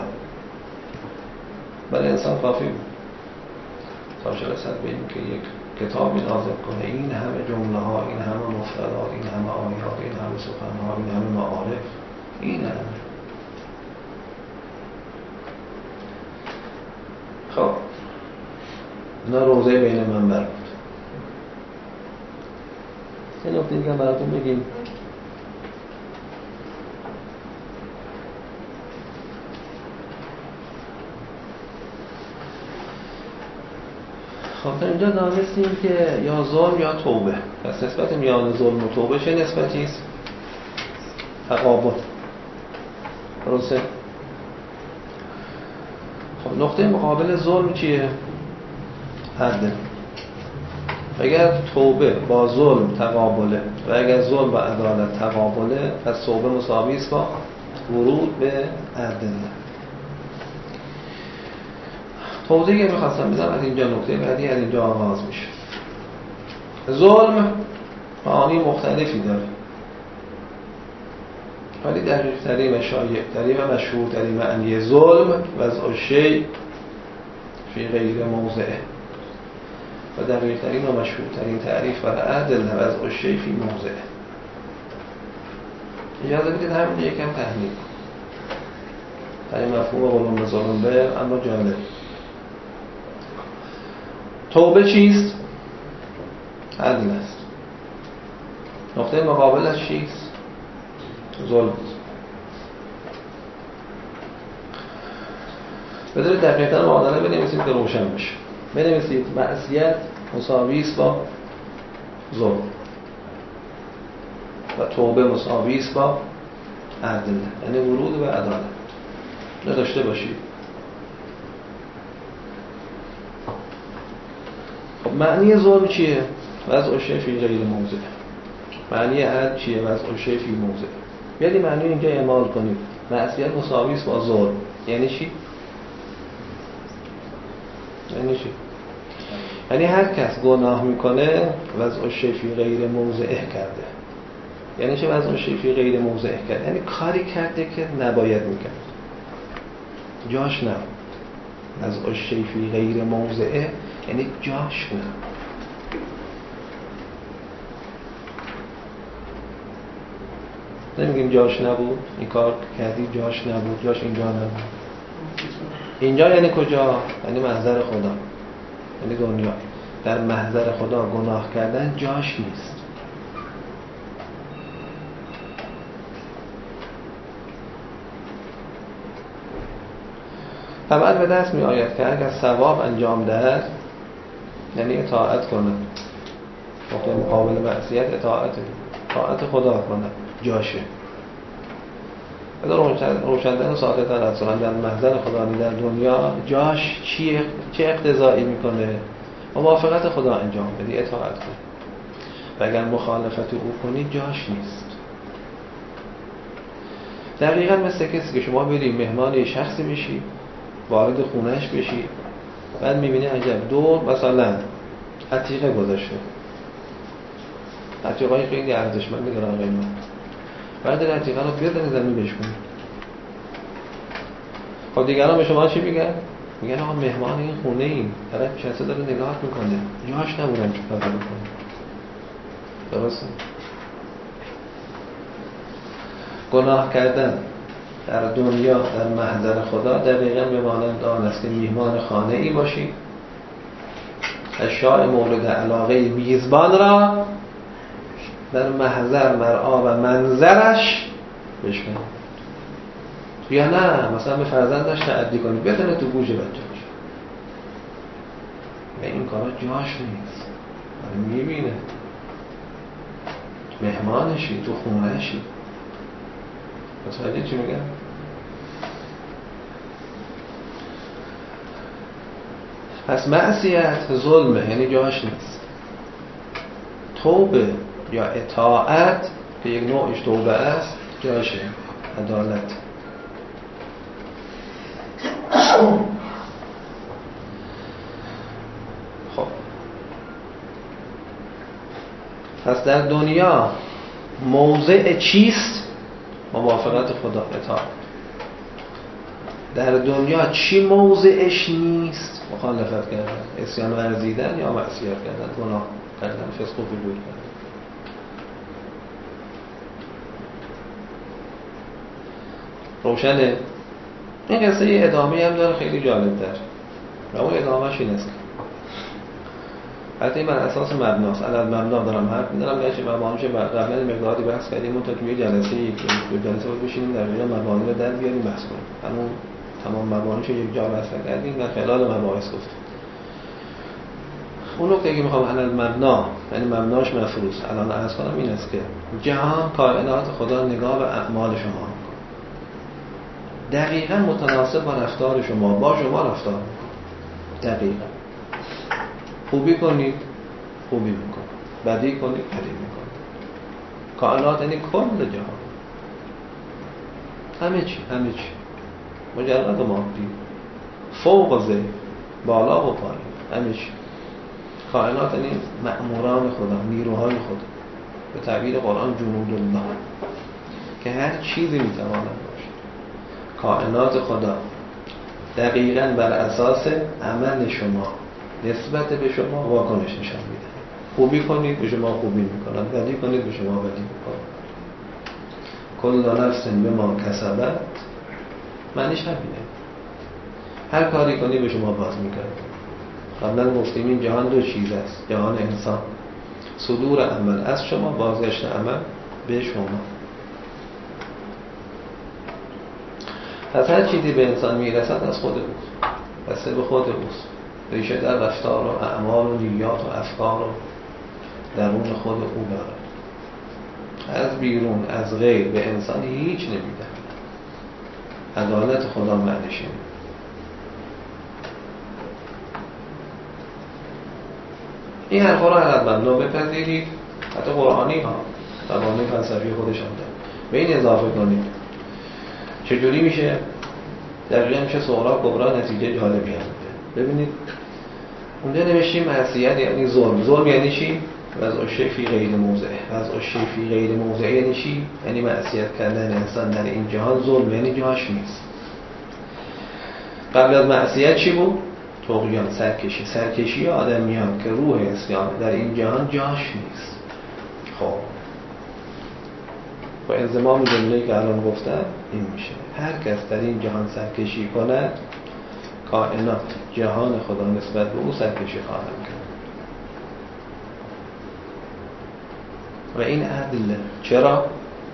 برای انسان کافی بود تا چه رسد به این که یک کتابی نازل کنه این همه جمله ها، این همه مفردات، این همه آیات، این همه سخن ها، این همه معارف، این همه. خب اینا روضه بین منبر بود. این نکته دیگه براتون بگیم. خب تا اینجا دانستیم که یا ظلم یا توبه. پس نسبت میان ظلم و توبه چه نسبتی است؟ تقابل. درسته؟ خب نقطه مقابل ظلم چیه؟ عدل. اگر توبه با ظلم تقابله و اگر ظلم با عدالت تقابله، پس توبه مساوی است با ورود به عدل. توضیحی می‌خواستم بدم از اینجا، نکته بعدی از اینجا آغاز میشه. ظلم معانی مختلفی داره، ولی دقیق‌ترین و شایع‌ترین و مشهورترین معنی ظلم وضع الشیء فی غیر موضعه و دقیق‌ترین و مشهورترین تعریف برای عدل وضع الشیء فی موضعه. اجازه بدید همین یکم تحلیل کنیم. مفهوم علوم ظلم به اما جالب. توبه چیست؟ عدل است. نقطه مقابلش چیست؟ ظلم. بذارید دقیقاً معادله بنویسید که روشن بشه. بنویسید معصیت مساوی است با ظلم و توبه مساوی است با عدل، یعنی ورود به عدالت. نداشته باشید. خب معنی ظلم چیه؟ وضع الشیء فی غیر موضع. معنی عدل چیه؟ وضع الشیء فی موضع. بیایید معنی اینجا اعمال کنید. معصیت مساوی است با ظلم. یعنی چی؟ یعنی چی؟ یعنی هر کس گناه میکنه وضع الشیء فی غیر موضع کرده. یعنی چه وضع الشیء فی غیر موضع کرده؟ یعنی کاری کرده که نباید میکرد، جاش نه. وضع الشیء فی غیر موضع یعنی جاش نه. نمیگیم جاش نبود، این کار کردی جاش نبود، جاش اینجا نبود. اینجا یعنی کجا؟ یعنی محضر خدا، یعنی دنیا. در محضر خدا گناه کردن جاش نیست. طبعا به دست می آید که اگر ثواب انجام دهد یعنی اطاعت کنه، وقتی مقابل معصیت اطاعت اطاعت خدا کنه، جاشه. روشندن و ساده تر از در محضر خدا در دنیا جاش چیه؟ چه اقتضایی میکنه؟ موافقت خدا انجام بدی، اطاعت کنی. و اگر مخالفت او کنی جاش نیست. دقیقاً مثل کسی که شما برید مهمان یه شخصی بشی، وارد خونهش بشی، بعد میبینی عجب دور مثلا عتیقه گذاشته، عتیقه‌های خیلی ارزشمند گران قیمت، بعد در عتیقه رو بیاد زمین بشکنی. خب دیگران به شما چی میگن؟ میگن آقا مهمان این خونه این، طرف نشسته داره نگاه میکنه، جاش نبودن که کار بکنه. درسته؟ گناه کردن در دنیا در محضر خدا دقیقاً به مانند آن است که میهمان خانه ای باشی، اشیاء مورد علاقه میزبان را در محضر مرعا و منظرش بشکنی. یا نه مثلا به فرزندش تعدی کنی، بدن تو گوش بچه‌ش. و این کارا جاش نیست. داره میبینه مهمانشی، تو خونهشی. متوجه چی میگم؟ پس معصیت ظلمه، یعنی جاش نیست. توبه یا اطاعت که یک نوعش توبه است جاشه، عدالت. پس در دنیا موضع چیست؟ موافقت خدا، اطاعت. در دنیا چی موضعش نیست؟ مخالفت کردن، عصیان ورزیدن یا معصیت کردن، گناه کردن، فسق و فجور کردن. روشنه؟ این قصه یه ادامه هم داره خیلی جالب تر و اون ادامهش این است. حتی این بر اساس مبناست، عدد مبنا دارم حرف می‌زنم، گرچه مبانیش قبلا مقداری بحث کردیم تا توی جلسه یک دو جلسه بود بشینیم در جای مبانی رو در بیاریم بحث کنیم. همون تمام مبانیش یک جا بحث کردیم و خلال مباحث گفتیم. اون نکته که می‌خوام عدد مبنا، یعنی مبناش مفروض، الان عرض کنم این است که جهان کائنات خدا نگاه به اعمال شما دقیقاً متناسب با رفتار شما با شما رفتار می‌کنه. دقیقاً خوبی کنید خوبی میکنه، بدی کنید بدی میکنه. کائنات یعنی کل جهان، همه چی همه چی مجرد و مادی، فوق ذهن، بالا و پایین، همه چی. کائنات یعنی مأموران خدا، نیروهای خدا، به تعبیر قرآن جنود الله، که هر چیزی میتواند باشه. کائنات خدا دقیقاً بر اساس عمل شما نسبت به شما واکنش نشان میده. خوبی کنید به شما خوبی میکنن، بدی کنید به شما بدی میکنن. کل نفس بما کسبت، معنیش همینه. هر کاری کنی به شما باز میکنه. قبلا گفتیم این جهان دو چیز است، جهان انسان، صدور عمل از شما، بازگشت عمل به شما. پس هر چیزی به انسان میرسد از خود اوست، بسته به خود اوست، ریشه در رفتار و اعمال و نیات و افکار و درون خود او دارد. از بیرون از غیر به انسان هیچ نمیده. عدالت خدا معنیش اینه. این حرفا رو عدد مبنا بپذیرید، حتی قرآنی ها مبانی فلسفی خودش هم داره. به این اضافه کنید چجوری میشه دقیقا میشه صغرا کبرا نتیجه جالبی هم ده. ببینید اونجا نوشتیم معصیت یعنی ظلم. ظلم یعنی چی؟ وضع شیء فی غیر موضع. وضع شیء فی غیر موضع یعنی چی؟ یعنی معصیت کردن انسان در این جهان ظلم، یعنی جاش نیست. قبل از معصیت چی بود؟ طغیان، سرکشی. سرکشی آدمیان که روح اسلام در این جهان جاش نیست. خب با انضمام جمله‌ای که الان گفتم این میشه هر کس در این جهان سرکشی کند، کائنات جهان خدا نسبت به او سرکشی خواهند کرد. و این عدل. چرا؟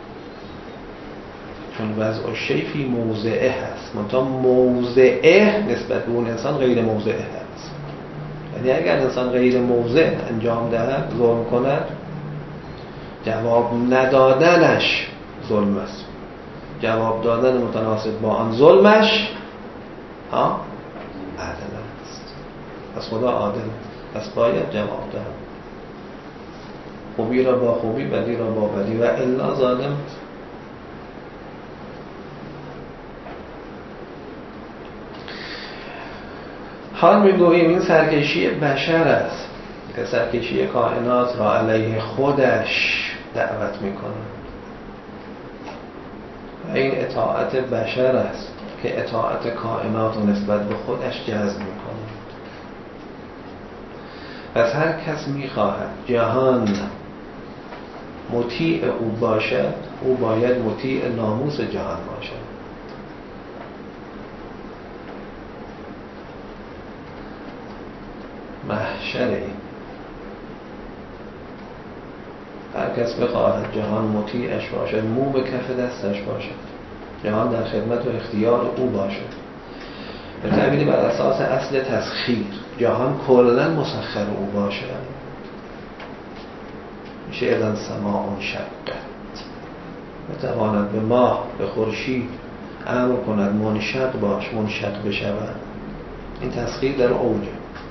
چون وضع شیء فی موضعه هست، منتها موضعه نسبت به اون انسان غیر موضعه هست. یعنی اگر انسان غیر موضع انجام دهد، ظلم کند، جواب ندادنش ظلم است. جواب دادن متناسب با آن ظلمش ها عدل است. پس خدا عادل است، پس باید جواب دهد. خوبی را با خوبی، بدی را با بدی، و الا ظالم. حال میگوییم این سرکشی بشر است که سرکشی کائنات را علیه خودش دعوت میکنه. و این اطاعت بشر است که اطاعت کائنات را نسبت به خودش جذب میکنه. پس هر کس میخواهد جهان مطیع او باشد، او باید مطیع ناموس جهان باشد. محشر این هر کس بخواهد جهان مطیعش باشد، مو به کف دستش باشد، جهان در خدمت و اختیار او باشد، به تعبیری بر اساس اصل تسخیر جهان کلاً مسخر او باشد، میشه اذن سماع شقت، بتواند به ماه به خورشید امر کند منشق باش، منشق بشود. این تسخیر در اوجه،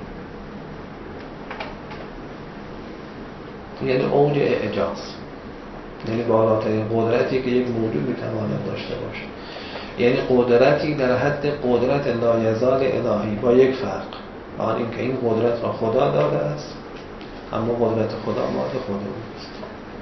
یعنی اوج اعجاز، یعنی بالاترین قدرتی که یک موجود میتواند داشته باشه، یعنی قدرتی در حد قدرت لایزال الهی، با یک فرق، آن این که این قدرت را خدا داده است اما قدرت خدا مال خدا نیست.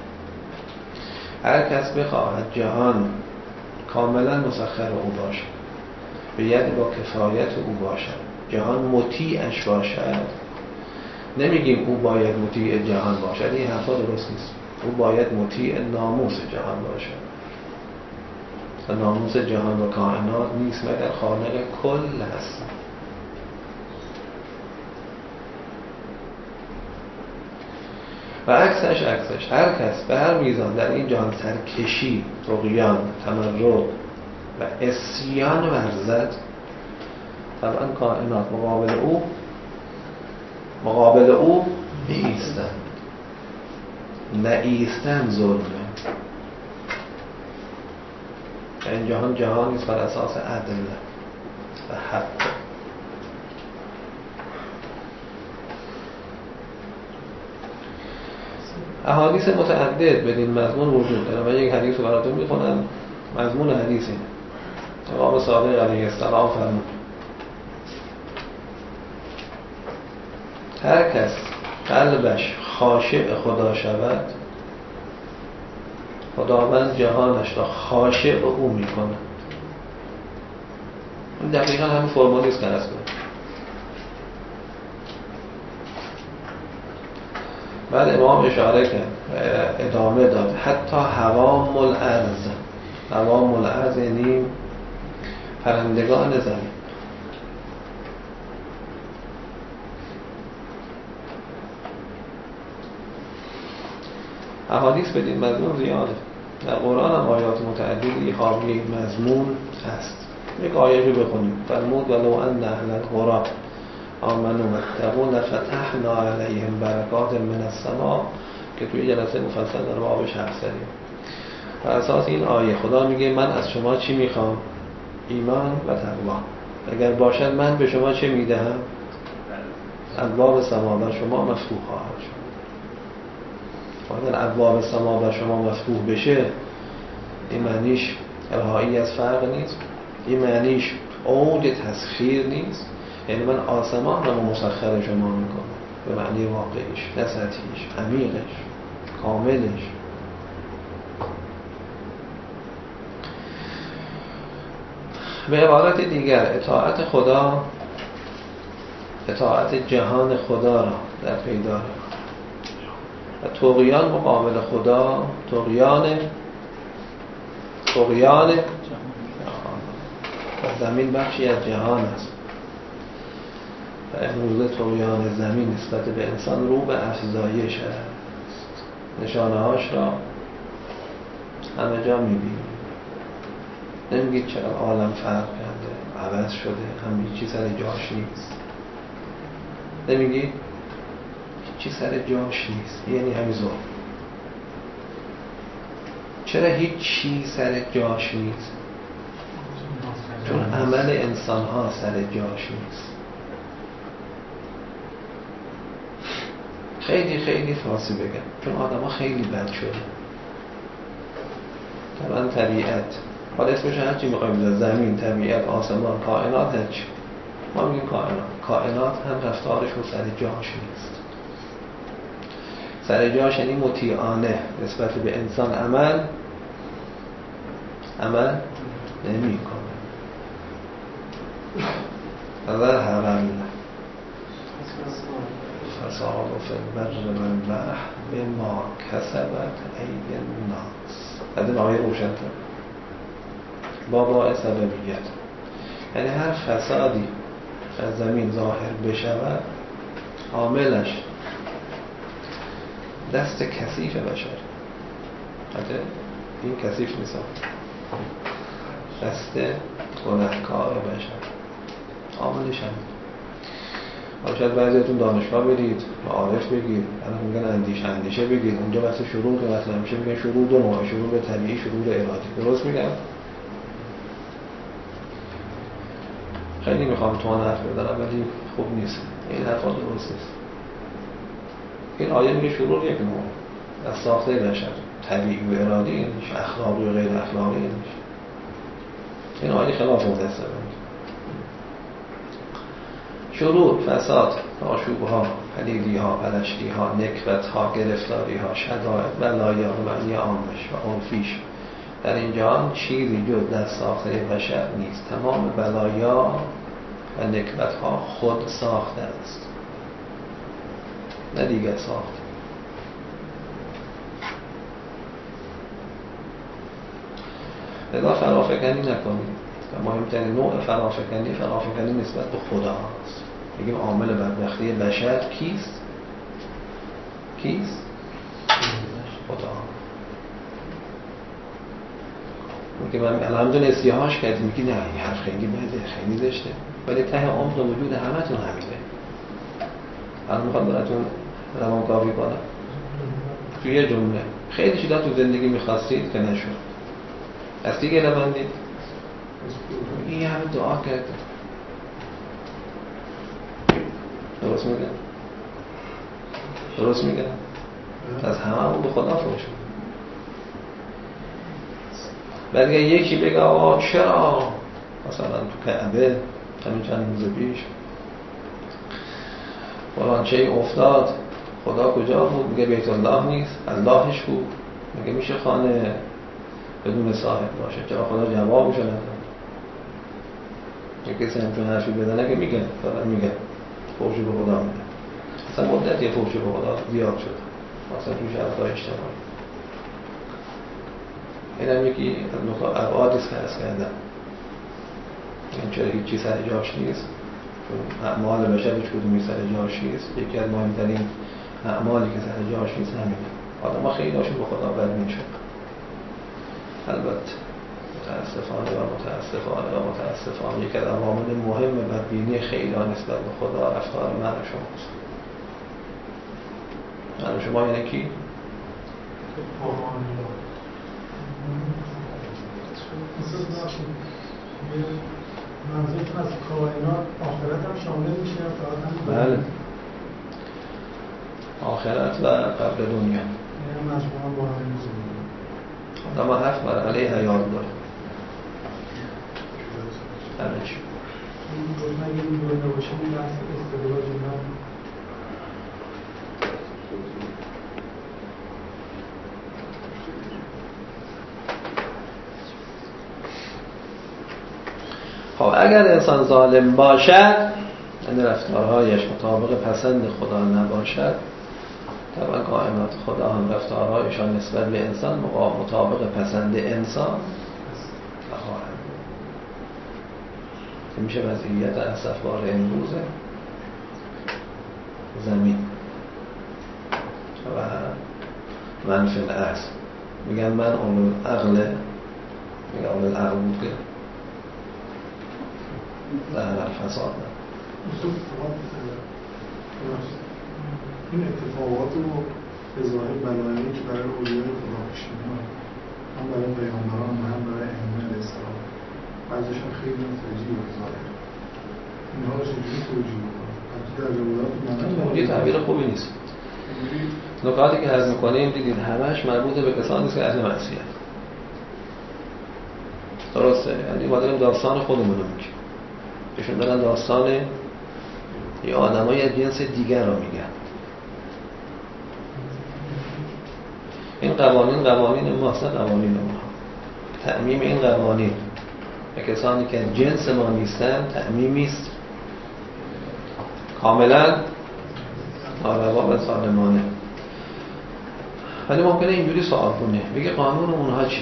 هر کس بخواهد جهان کاملا مسخر او باشد، به ید با کفایت او باشد، جهان مطیعش باشد، نمیگیم او باید مطیع جهان باشد، این حرفا درست نیست. او باید مطیع ناموس جهان باشد و ناموس جهان و کائنات نیست مگر خالق کل هست. و عکسش عکسش هر کس به هر میزان در این جهان سرکشی، طغیان، تمرد و عصیان ورزد، طبعا کائنات مقابل او مقابل او نیستند. نایستن ظلمه. این جهان جهانی است بر اساس عدل و حق. احادیث متعدد بدین مضمون وجود داره و یک حدیث رو براتون میخونم. مضمون حدیث اینه: امام صادق علیه السلام فرمود هر کس قلبش خاشع خدا شود، خداوند جهانش را خاشع او میکنه. این دقیقا همین فرمانیست که هست. بعد امام اشاره کرد و ادامه داد حتی هوام الارض. هوام الارض یعنی پرندگان زمین. احادیث بدین مضمون زیاده. در قرآن هم آیات متعددی حاوی این مضمون هست. یک آیه رو بخونیم. فرمود ولو ان اهل القری آمنوا واتقوا لفتحنا علیهم برکات من السماء، که توی جلسه مفصل در بابش حرف زدیم. و اساس این آیه خدا میگه من از شما چی میخوام؟ ایمان و تقوا. اگر باشد من به شما چه میدهم؟ ابواب سما بر شما مفتوح خواهد شد. اگر ابواب سما بر شما مفتوح بشه، این معنیش رهایی از فرق نیست، این معنیش اوج تسخیر نیست. یعنی من آسمان رو مسخر شما میکنم به معنی واقعیش، نه سطحیش، عمیقش، کاملش. به عبارت دیگر اطاعت خدا، اطاعت جهان خدا را در پی داره و طغیان مقابل خدا، طغیان طغیان زمین بخشی از جهان است و امروز طغیان زمین نسبت به انسان رو به افزایش است. نشانه هاش را همه جا میبینید. نمیگید چرا عالم فرق کرده، عوض شده، همه چی سر جاش نیست. نمیگید چی سر جاش نیست، یعنی همین ظلم. چرا هیچ چی سر جاش نیست؟ چون عمل انسان ها سر جاش نیست. خیلی خیلی فارسی بگم، چون آدم ها خیلی بد شده. طبعا طبیعت، حالا اسمش هرچی میخوایم بذار، زمین، طبیعت، آسمان، کائنات، هرچی ما میگیم کائنات. کائنات هم رفتارشون سر جاش نیست. سر جاش یعنی مطیعانه نسبت به انسان عمل عمل نمی کنه. نظر حرم فساد و فلبر و البحر به ما کسبت عید الناس. از این آیه روشن‌تر با باعث سببیت، یعنی هر فسادی از زمین ظاهر بشود عاملش دست کثیف بشر. حتی این کثیف نیست، دست گناهکار بشر عاملش هم. حالا شاید بعضیتون دانشگاه برید معارف بگید، الان میگن اندیشه اندیشه بگید، اونجا وقتی شروع که مثلا میشه میگن شروع دو نوع، شروع طبیعی، شروع ارادی. درست میگم؟ خیلی میخوام تو آن حرف بزنم ولی خوب نیست، این حرفا درست نیست. این آیه میگه شروع یک نوع از ساخته بشر، طبیعی و ارادی نیست، اخلاقی و غیر اخلاقی نیست. این آیه خلاف اون دسته. شرور، فساد، آشوب‌ها، پلیدی‌ها، پلشتی‌ها، نکبت‌ها، گرفتاری‌ها، شدائد، بلایا و معنی عامش و عنفیش در این جهان چیزی جز دست ساخته بشر نیست. تمام بلایا و نکبت‌ها خود ساخته است، نه دیگر ساخته. لذا فرافکنی نکنید و مهمترین نوع فرافکنی فرافکنی نسبت به خدا هست. میگیم عامل بدبختی بشر کیست؟ کیست؟ خدا. میگه من الحمدلله نسیهاش کردی، میگی نه این حرف خیلی بده، خیلی زشته، ولی ته عمق وجود همتون همینه. الان میخوام براتون روانکاوی کنم توی یه جمله. خیلی چیزا تو زندگی میخواستید که نشد، از دیگه نبندید. این همه دعا کرده، درست میگم؟ درست میگم؟ از همه همون به خدا فوش میگم. بعد اگه یکی بگه آقا چرا مثلا تو کعبه همین چند روز پیش فلان چه افتاد، خدا کجا بود؟ میگه بیت الله نیست، اللهش بود. میگه میشه خانه بدون صاحب باشه، چرا خدا جوابشو نداد؟ یه کسی همچون حرفی بزنه که میگه دارن میگه فوشی به خدا میده. اصلا مدت یه فوشی به خدا زیاد شد مثلا تو شرطای اجتماعی. این هم یکی از نقاط ابعادیست که از کردم، این چرا هیچی سر جاش نیست، چون اعمال بشر هیچ کدومی سر جاش نیست. یکی از مهمترین اعمالی که سر جاش نیست همینه. آدم ها خیلی هاشون به خدا بدبین شد. البته متاسفانه و متاسفانه و متاسفانه یک از عوامل مهم بدبینی خیلی ها نسبت به خدا رفتار من و شماست. من و شما یعنی کی؟ منظورتون از کائنات آخرت هم شامل میشه؟ بله، آخرت و قبل دنیا. یعنی مجموعا با هم میزونیم آدم ها هفت مرحله حیات داره. همه چی اگه این دنیا باشه این بحث استدراج اینا خب اگر انسان ظالم باشد، یعنی رفتارهایش مطابق پسند خدا نباشد، طبعا کائنات خدا هم رفتارهایشان نسبت به انسان مطابق پسند انسان نخواهد بود. که میشه وضعیت اسفبار امروز زمین و من فی الارض. میگن من اولو عقل، میگن اولو عقل بود که ظهر الفساد نه. این اتفاقات رو به ظاهر بلایی که برای اولیای خدا پیش میاد، هم برای پیامبران و هم برای ائمه علیه السلام، بعضیشون خیلی متوجهی به ظاهر اینها رو چجوری توجیه بکنن؟ حتی در روایات معنی توجیه تعبیر خوبی نیست. نکاتی که عرض می‌کنیم دیدید همش مربوط به کسانی است که اهل معصیت. درسته؟ یعنی ما داریم داستان خودمون رو میگیم، ایشون دارن داستان یه آدمای از جنس دیگر رو میگن. این قوانین قوانین ماست، قوانین ما. تعمیم این قوانین به کسانی که جنس ما نیستن تعمیمی است کاملا ناروا و ظالمانه. ولی ممکنه اینجوری سوال کنه، بگه قانون اونها چیه؟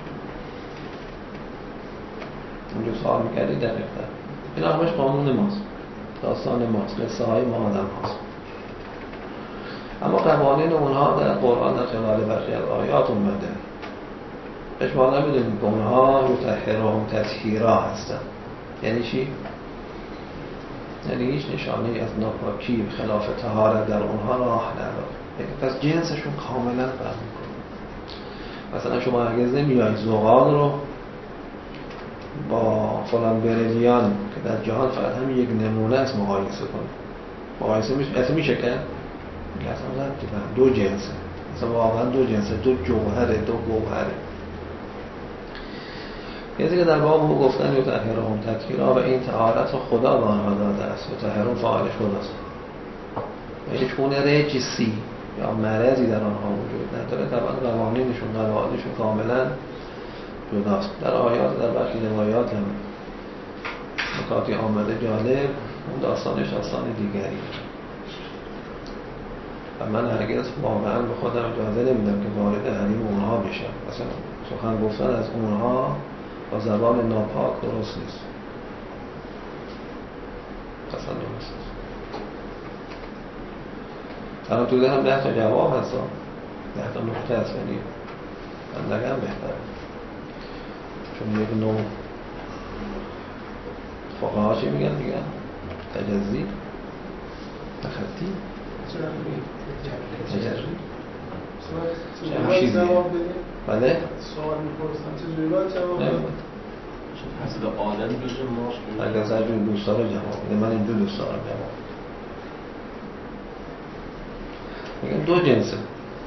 اونجور سوال میکردی دقیق‌تر. این همش قانون ماست، داستان ماست، قصه های ما آدم هاست. اما قوانین اونها در قرآن در خلال برخی از آیات اومده. شما نمیدونید که اونها یطهرهم تطهیرا هستن. یعنی چی؟ یعنی هیچ نشانه از ناپاکی خلاف طهارت در اونها راه نداره. پس جنسشون کاملا فرق میکنه. مثلا شما هرگز نمیای زغال رو با فلان بریلیان که در جهان فقط همین یک نمونه است مقایسه کنید. مقایسه میشه اصلا میشه که اصلا دو جنسه، اصلا واقعا دو جنسه، دو جوهره، دو گوهره. یه دیگه در باب او گفتن یطهرهم تطهیرا و این طهارت رو خدا به آنها داده است. یطهرهم فاعلش خداست. یعنی چون رجسی یا مرضی در آنها وجود نداره، طبعا قوانینشون قواعدشون کاملا جداست. در آیات در برخی روایات هم نکاتی آمده جالب، اون داستانش داستان دیگری و من هرگز واقعا به خودم اجازه نمیدم که وارد حریم اونها بشم. مثلا سخن گفتن از اونها با زبان ناپاک درست نیست، اصلا درست نیست. الان تو هم ده تا جواب هست، ده تا نقطه هست، یعنی من نگم بهتره، چون یک نوع فقها چی میگن دیگه؟ تجزی تخطی تجربی چه جواب بدیم؟ بله؟ سوال میپرسن چجوری باید جواب بدیم؟ حسب عادت جزء ماست. اگر سرجون دوست داره جواب بده، من اینجور دوست دارم جواب میگم دو جنسه.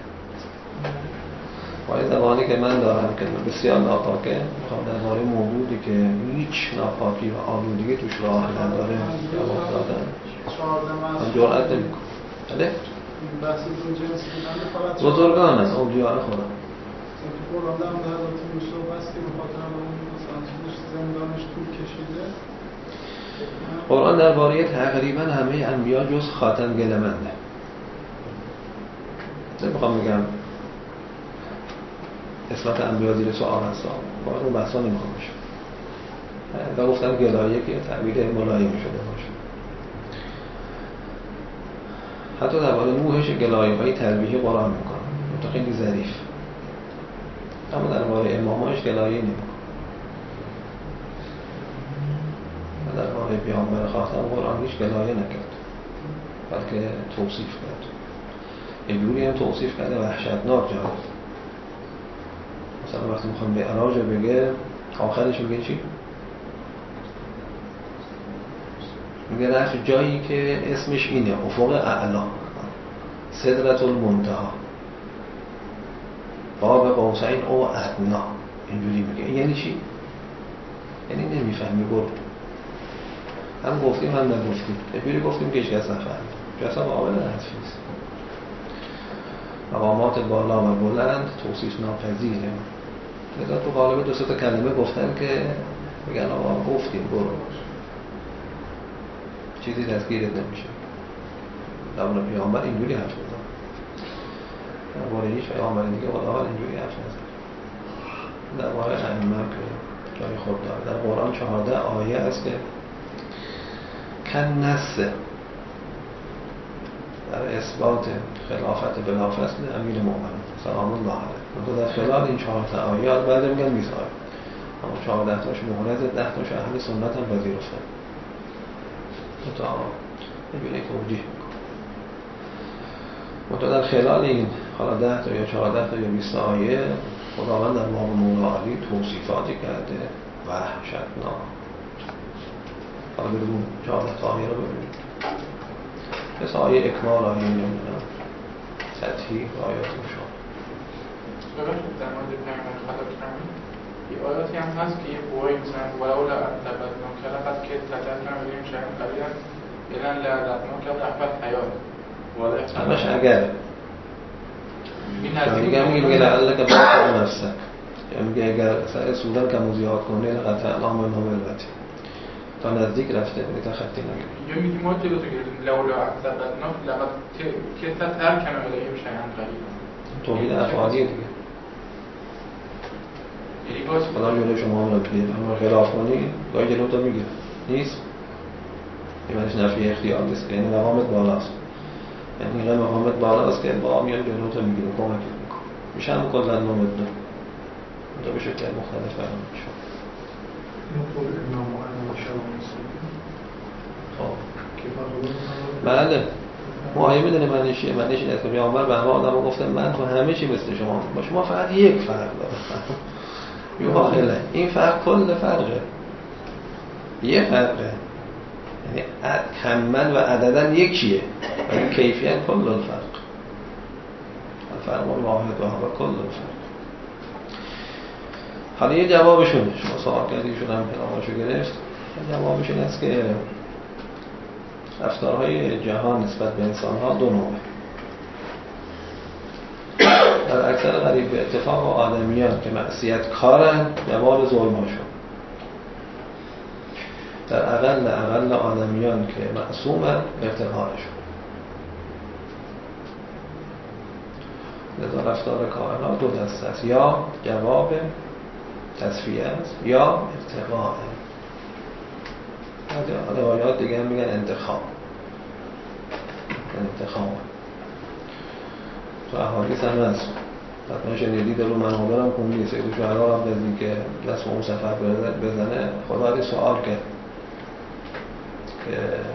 باید زبانی که من دارم که بسیار ناپاکه، میخوام درباره موجودی که هیچ ناپاکی و آلودگی توش راه نداره جواب دادن، من جرأت نمیکنم. بله؟ بحث دو جنس بودن بزرگان است، اولیاء خدا. قرآن هم در حضرت یوسف هست که بخاطر اون مثلا زندانش طول کشیده. قرآن درباره تقریبا همه انبیا جز خاتم گلمنده. نمیخوام بگم اسمت انبیا زیر سوال هست، باید اون بحثا نمیخوام بشه و گفتم گلایه که تعبیر ملایم شده باشه. حتی درباره نوحش گلایه های تلویحی قرآن میکنه، تو خیلی ظریف، اما درباره اماماش گلایه نمیکنه. و درباره پیامبر خاتم قرآن هیچ گلایه نکرد، بلکه توصیف کرد. یه جوری هم توصیف کرده وحشتناک جالب. مثلا وقتی میخوام به علاج بگه آخرش میگه چی؟ میگه رفت جایی که اسمش اینه، افق اعلا، سدرة المنتهی، قاب قوسین او ادنا. اینجوری میگه. یعنی چی؟ یعنی نمیفهمی برو. هم گفتیم هم نگفتیم. یه جوری گفتیم که هیچ کس نفهمید. جسا قابل حذفیست. مقامات بالا و بلند توصیف ناپذیره. لذا تو غالب دو سه تا کلمه گفتن که میگن آقا گفتیم برو، چیزی دستگیرت نمیشه. درباره پیامبر اینجوری حرف بزن، درباره هیچ پیامبر دیگه خدا اینجوری حرف نزن. درباره ائمه که جای خود داره. در قرآن چهارده آیه است که کنس در اثبات خلافت بلافصل امیر مومن سلام الله علیه. در خلال این چهار تا آیات بعد میگن میثاق، اما چهارده تاش مهرز، ده تاش اهل سنت هم پذیرفتن. تو تا نبینه توجیه میکنه. در خلال این حالا ده تا یا چهارده تا یا بیست آیه خداوند در باب مولا علی توصیفاتی کرده وحشتناک. حالا بریم چهارده تا آیه رو ببینیم. مثل آیه اکمال، آیه نمیدونم تطهیر و آیات مشابه. ببخشید در مورد پیامبر خدا کردن یه آیاتی هم هست که یه قوایی مثلا ولولا ارتبطنا کلفت که تطهر بدیم شاید قلیلا اذن لعذبنا که رحمت حیات همش اگر میگه میگه لعلک باطل نفسک، یعنی میگه اگر سر سودن کم و زیاد کنه قطعا منهم البتی تا نزدیک رفته یعنی تا خطی نگیره. یا میگه ما جلو تو گرفتیم لولا ارتبطنا لقد که تطهر کنه بدیم شاید قلیلا توحید افعالیه دیگه. خدا جلو شما رو بگید اما خلاف کنی گاهی جلو تو میگیره نیست. این منش نفی اختیار نیست، یعنی مقامت بالاست، یعنی اینقدر مقامت بالاست که با میان جلو تو میگیره کمکت میکنه. میشه هم کلن نامدن تو به شکل مختلف برام میشه. این طور امام و امام شبانی خب بله معایه میدونه منش چیه. منش اینه که پیامبر به همه آدم ها گفتن من تو همه چی مثل شما باشه، ما فقط یک فرق دارم یوحاخله. این فرق کل فرقه، یه فرقه، یعنی کمن و عددن یکیه ولی کیفیت کل الفرق. الفرق واحد و هو کل الفرق. حالا یه جوابشونه، شما سوال کردیشون هم کلاماشو گرفت، جوابش این است که رفتارهای جهان نسبت به انسان‌ها دو نوعه. در اکثر قریب به اتفاق آدمیان که معصیت کارن جواب ظلم‌هاشون، در اقل اقل آدمیان که معصومن ارتقاءشون. لذا رفتار کائنات دو دسته است، یا جواب تصفیه است یا ارتقاء. روایات دیگه هم میگن انتخاب انتخاب تو احادیث هم هست، حتما شنیدید، رو منابر هم خوندید، سید شعرا هم بزنی که دست اون سفر بزنه خدا دی سوال کرد که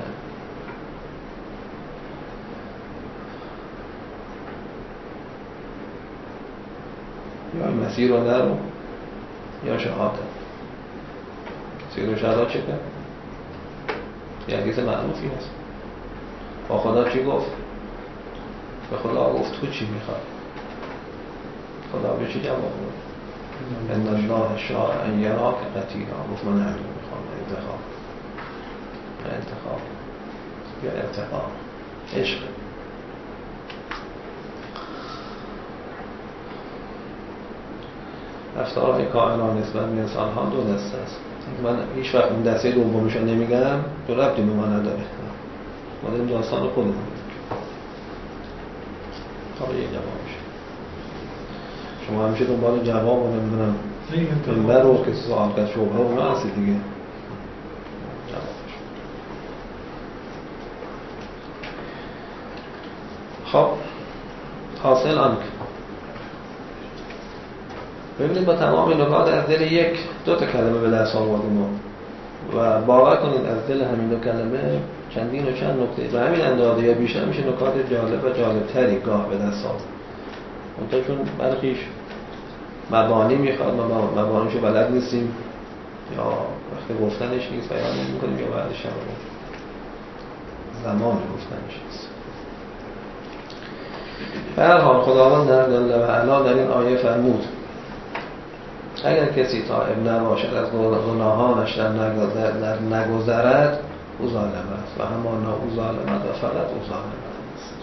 یا این مسیر رو نرو یا شهادت. سید شعرا چه کرد؟ یه حدیث معروفی هست، با خدا چی گفت؟ به خدا گفت تو چی میخواد؟ خدا به چی جواب بود؟ ان الله شاء ان یراک قتیلا، گفت من همین میخوام. انتخاب انتخاب یا ارتقا، عشق. رفتارهای کائنات نسبت به انسان ها دو دسته است. من هیچ وقت اون دسته دومش رو نمیگم، تو ربطی به ما نداره، ما داریم داستان خودمون. حالا یک جوابش شما همیشه دنبال جواب و نمیدونم منبر رو که سوال کرد شبهه اونا هستید دیگه. جوابش خب حاصل آنک ببینید با تمام نکات از دل یک دو تا کلمه به دست آوردیم و باور کنید از دل همین دو کلمه چندین و چند نکته به همین اندازه یا بیشتر میشه نکات جالب و جالبتری گاه به دست آورد. منتها چون برخیش مبانی میخواد، ما مبانیشو بلد نیستیم یا وقت گفتنش نیست بیان نمی‌کنیم یا بعدش هم زمان گفتنش نیست. به هر حال خداوند در جل و علا در این آیه فرمود اگر کسی تائب نباشد از گناهانش در نگذرد او ظالم است و همانا او ظالم است و فقط او ظالم است.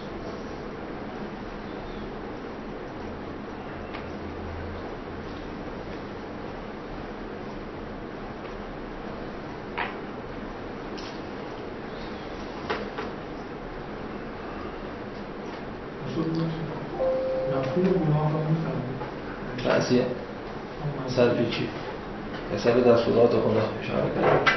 مفهوم گناه را می‌فهمید؟ معصیت سرپیچی حساب دستورات خدا اشاره کرد.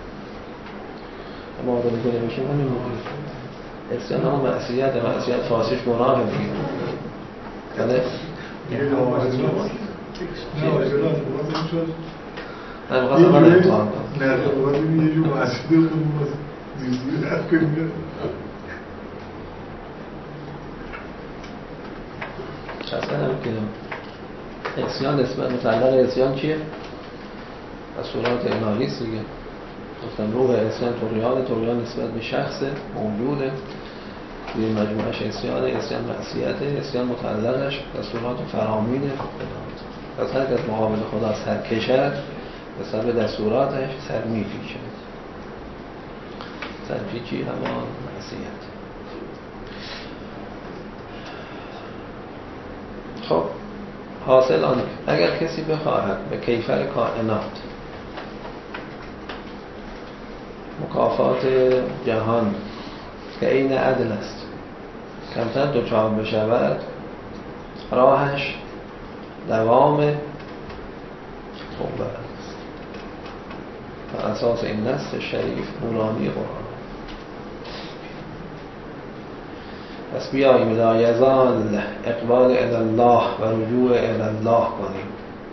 اما آدم کنه باشیم همین موقعی اسیان هم معصیت معصیت فاسش گناه دیگه. بله یه نوازش نه اجازه بازم شد نه بخواستم من امتحان کنم نه بازم یه جو معصیت خودم باز زیزی رفت کنیم. اصلا هم که اسیان نسبت متعلق اسیان چیه؟ دستورات الهی است دیگه. گفتم روح اسیان طغیان، طغیان نسبت به شخص موجوده توی مجموعش اسیان، اسیان معصیته، اسیان متعلقش دستورات فرامینه. پس هر کس مقابل خدا سر کشد نسبت به دستوراتش سر میپیچه. سرپیچی همان معصیت. خب حاصل آن اگر کسی بخواهد به کیفر کائنات مکافات جهان که عین عدل است کمتر دچار بشود، راهش دوام توبه است. بر اساس این نص شریف نورانی قرآن. پس بیاییم لا یزال اقبال الی الله و رجوع الی الله کنیم.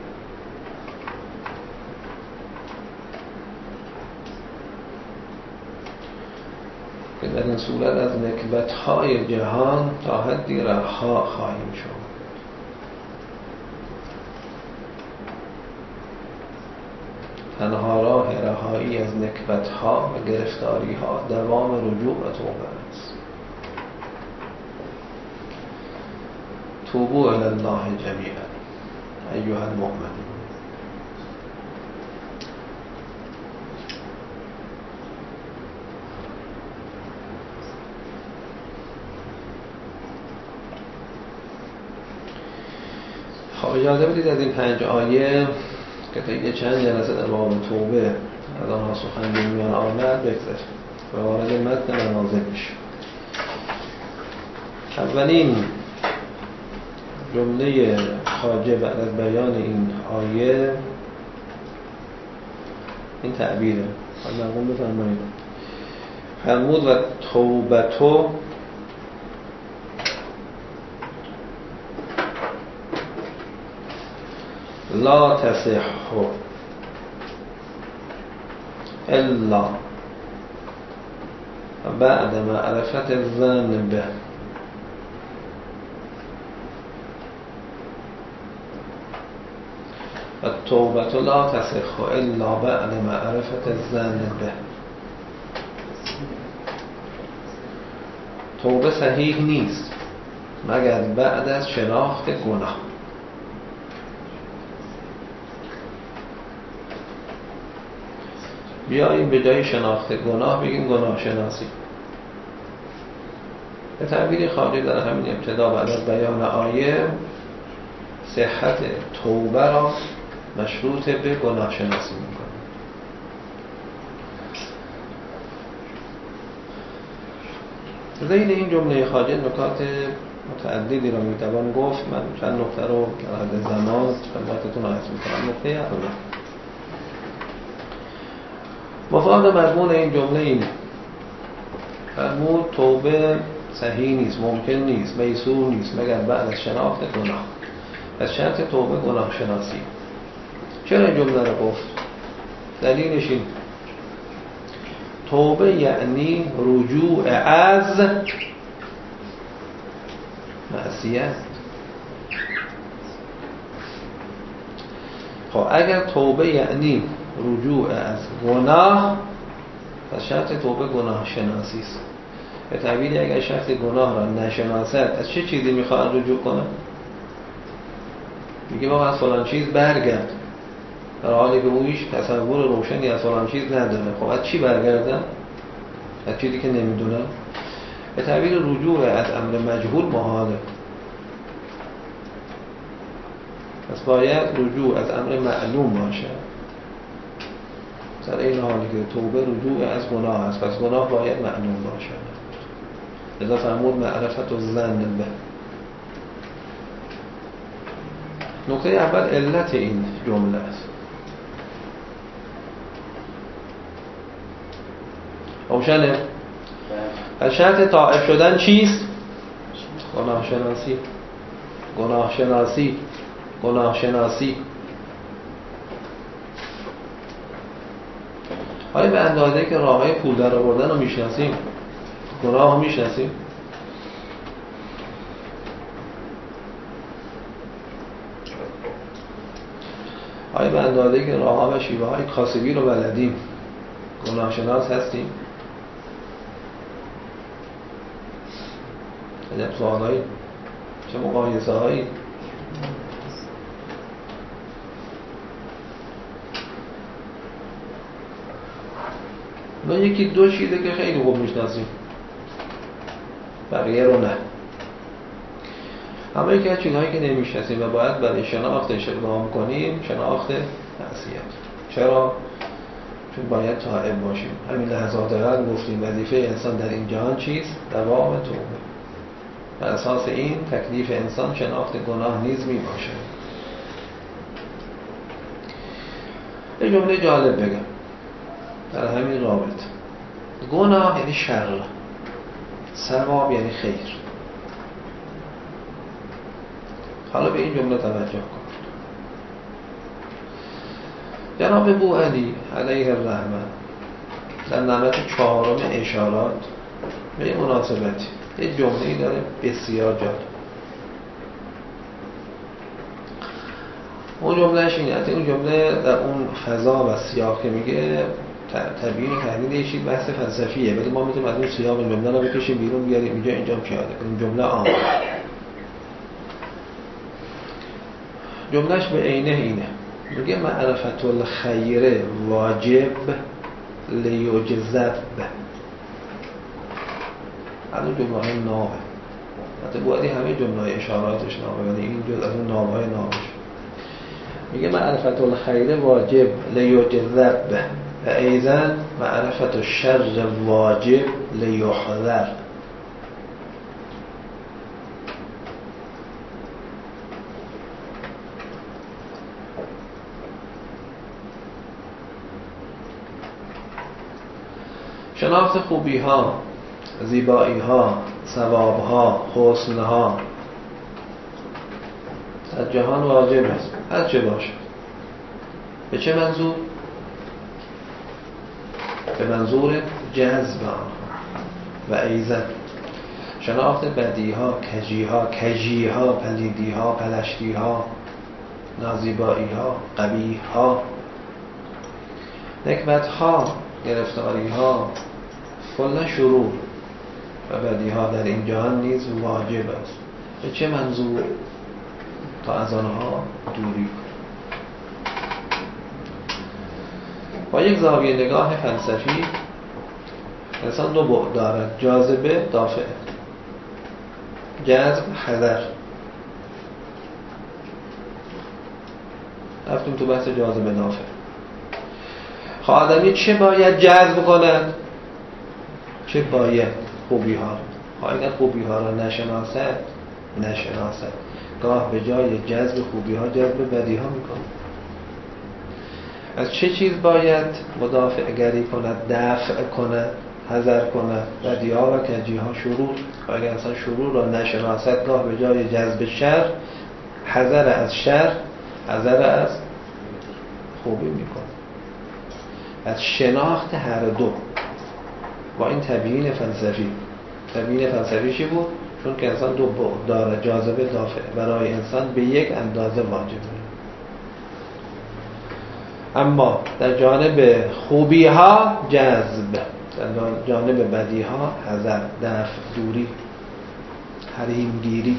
که در این صورت از نکبت‌های جهان تا حدی رها خواهیم شد. تنها راه رهایی از نکبت‌ها و گرفتاری‌ها دوام رجوع و توبه است. توبوا الی الله جمیعا ایها المؤمنون خب اجازه بدید از این پنج آیه که تا یه چند جلسه در باب توبه از آنها سخن به میان آمد بگذاریم و وارد متن منازل میشیم. اولین جمله خواجه بعد از بیان این آیه این تعبیره. حالا مرقوم بفرمایید. فرمود و توبتو لا تصح الا بعد معرفت الظن به. التوبة لا تصح الا بعد معرفت الظن به. توبه صحیح نیست مگر بعد از شناخت گناه. بیاییم به جای شناخت گناه بگیم گناه شناسی. به تعبیر خواجه در همین ابتدا بعد از بیان آیه صحت توبه را مشروط به گناه شناسی میکنه. زین این جمله خواجه نکات متعددی را میتوان گفت. من چند نکته رو در حد زمان خدمتتون عرض میکنم. نکته اول مفاد مضمون این جمله اینه. فرمود توبه صحیح نیست، ممکن نیست، میسور نیست مگر بعد از شناخت گناه. از شرط توبه گناه شناسی. چرا این جمله رو گفت؟ دلیلش این توبه یعنی رجوع از معصیت. خب اگر توبه یعنی رجوع از گناه پس شرط توبه گناه شناسی است. به تعبیری اگر شخص گناه را نشناسد از چه چیزی میخواد رجوع کنه؟ میگه ما از فلان چیز برگرد، در حالی که او هیچ تصور روشنی از فلان چیز نداره. خب از چی برگردن؟ از چیزی که نمیدونن. به تعبیر رجوع از امر مجهول محاله. پس باید رجوع از امر معلوم باشه. در این حالی که توبه رجوع از گناه است پس گناه باید معلوم باشه. لذا فرمود معرفت و ظن به. نکته اول علت این جمله است. روشنه؟ از شرط طائف شدن چیست؟ گناه شناسی. گناه شناسی. گناه شناسی. آیا به اندازه که راههای پول در آوردن رو میشناسیم؟ گناه رو میشناسیم؟ آیا به اندازه که راهها و شیوه های کاسبی رو بلدیم گناه شناس هستیم؟ عجب سوال هایی، چه مقایسه هایی. ما یکی دو چیزه که خیلی خوب میشناسیم، بقیه رو نه. اما یکی از چیزهایی که نمیشناسیم و باید برای شناختش اقدام کنیم شناخت معصیت. چرا؟ چون باید تائب باشیم. همین لحظات قبل گفتیم وظیفه انسان در این جهان چیست؟ دوام توبه. بر اساس این تکلیف انسان شناخت گناه نیز می باشه. یه جمله جالب بگم در همین رابط. گناه یعنی شر، ثواب یعنی خیر. حالا به این جمله توجه کن. جناب بوعلی علیه الرحمه در نمط چهارم اشارات به مناسبتی یه جمله‌ای داره بسیار جالب. اون جملهش اینه. اون جمله در اون فضا و سیاق که میگه تبیین و تحلیل یه چیز بحث فلسفیه، ولی ما میتونیم از اون سیاق این جمله رو بکشیم بیرون بیاریم اینجا اینجا پیاده کنیم. جمله عامه. جملهش به عینه اینه. میگه معرفت الخیر واجب لیجذب. از اون جمله های نابه. حتی بودی همه جمله های اشاراتش نابه، ولی این جز از اون نابه های نابش. میگه معرفت الخیر واجب لیجذب و ایضا معرفت الشر واجب لیحذر. شناخت خوبی ها، زیبایی ها، ثواب ها، حسن ها در جهان واجب است، هر چه باشه. به چه منظور؟ به منظور جذب آنها. و ایضا شناخت بدی ها، کجی ها، کجی ها، پلیدی ها، پلشتی ها، نازیبایی ها، قبیح ها، نکبت ها، گرفتاری ها، کلا شرور و بدی ها در این جهان نیز واجب است. به چه منظور؟ تا از آنها دوری کن. با یک زاویه نگاه فلسفی انسان دو بعد دارد: جاذبه، دافعه. جذب، حذر. رفتیم تو بحث جاذبه دافعه. خواه آدمی چه باید جذب کند؟ چه باید؟ خوبی ها. خواه اگر خوبی ها را نشناسد نشناسد گاه به جای جذب خوبی ها جذب بدی ها میکنه. از چه چیز باید مدافع گری کند، دفع کند، حذر کند؟ بدی ها و کجی ها، شرور. اگر انسان شرور را نشناسد گاه به جای جذب شر حذر از شر، حذر از خوبی میکنه. از شناخت هر دو با این تبیین فلسفی. تبیین فلسفی چی بود؟ چون که انسان دو بعد داره، جاذبه، دافع، برای انسان به یک اندازه واجبه. اما در جانب خوبی ها جذب، در جانب بدی ها حذر، دفع، دوری، حریم گیری.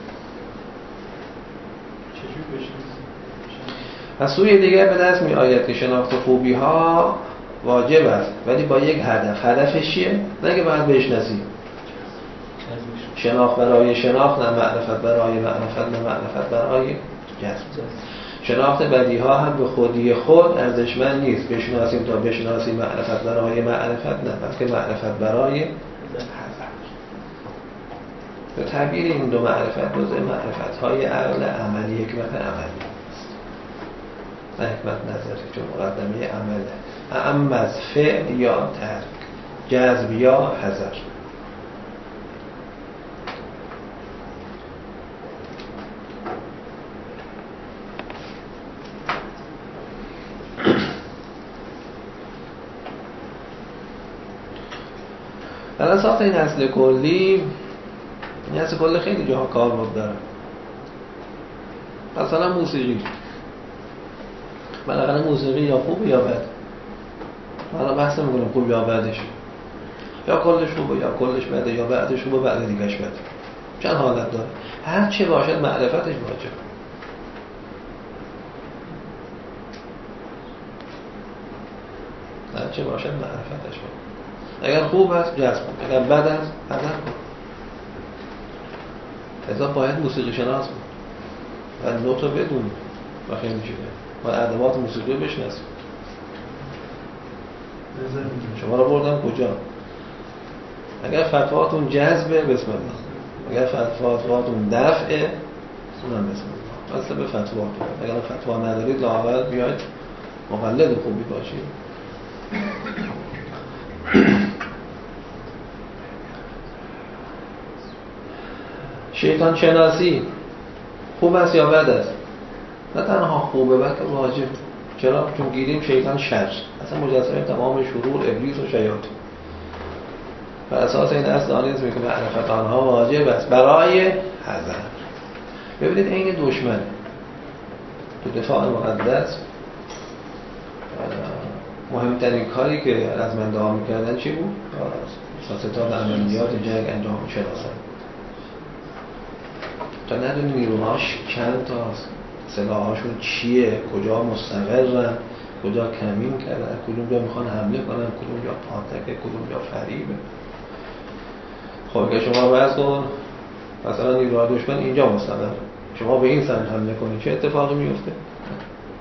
از سوی دیگر به دست می آید که شناخت خوبی ها واجب است، ولی با یک هدف. هدفش چیه؟ نه که باید بشناسی. شناخت برای شناخت، نه معرفت برای معرفت، نه معرفت برای جذب. شناخت بدی ها هم به خودی خود ارزشمند نیست. بشناسیم تا بشناسیم، معرفت برای معرفت، نه، بلکه معرفت برای حذر. به تعبیر این دو معرفت جزء معرفت های عقل عملی، حکمت عملی است، نه حکمت نظری، چون مقدمه عمله. اعم از فعل یا ترک، جذب یا حذر. در اساس این اصل کلی، این اصل کلی خیلی جاها کاربرد داره. مثلا موسیقی، بالاخره موسیقی یا خوب یا بد. حالا بحث میکنم خوب یا بدش، یا کلش خوبه یا کلش بده، یا بعدش خوبه بعد دیگهش بده. چند حالت داره. هر چه باشد معرفتش واجب. هر چه باشد معرفتش واجب. اگر خوب است جذب کن، اگر بد است حذر کن. لذا باید موسیقی شناس بود و نوت رو بدونی و خیلی چیزه و ادوات موسیقی رو بشناسی. شما رو بردم کجا؟ اگر فتواتون جذبه بسم الله، اگر فتواتون دفعه اونم بسم الله. اصلا به فتواتون. اگر فتوا ندارید لااقل بیاید مقلد خوبی باشید. شیطان شناسی خوب است یا بد است؟ نه تنها خوبه بلکه واجب. چرا؟ چون گیریم شیطان شر، اصلا مجسمه تمام شرور ابلیس و شیاطین. بر اساس این اصل آنیز میگه معرفت آنها واجب است برای حذر. ببینید این دشمن تو دفاع مقدس مهمترین کاری که رزمنده ها میکردن چی بود؟ ستاد عملیات جنگ انجام شناسن تا ندونی نیروهاش چند تاست، سلاحاشون چیه، کجا مستقرن، کجا کمین کردن، کدوم جا میخوان حمله کنن، کدوم جا پاتکه، کدوم جا فریبه. خب اگه شما وضع کن مثلا نیروهای دشمن اینجا مستقر، شما به این سمت حمله کنید چه اتفاقی میفته؟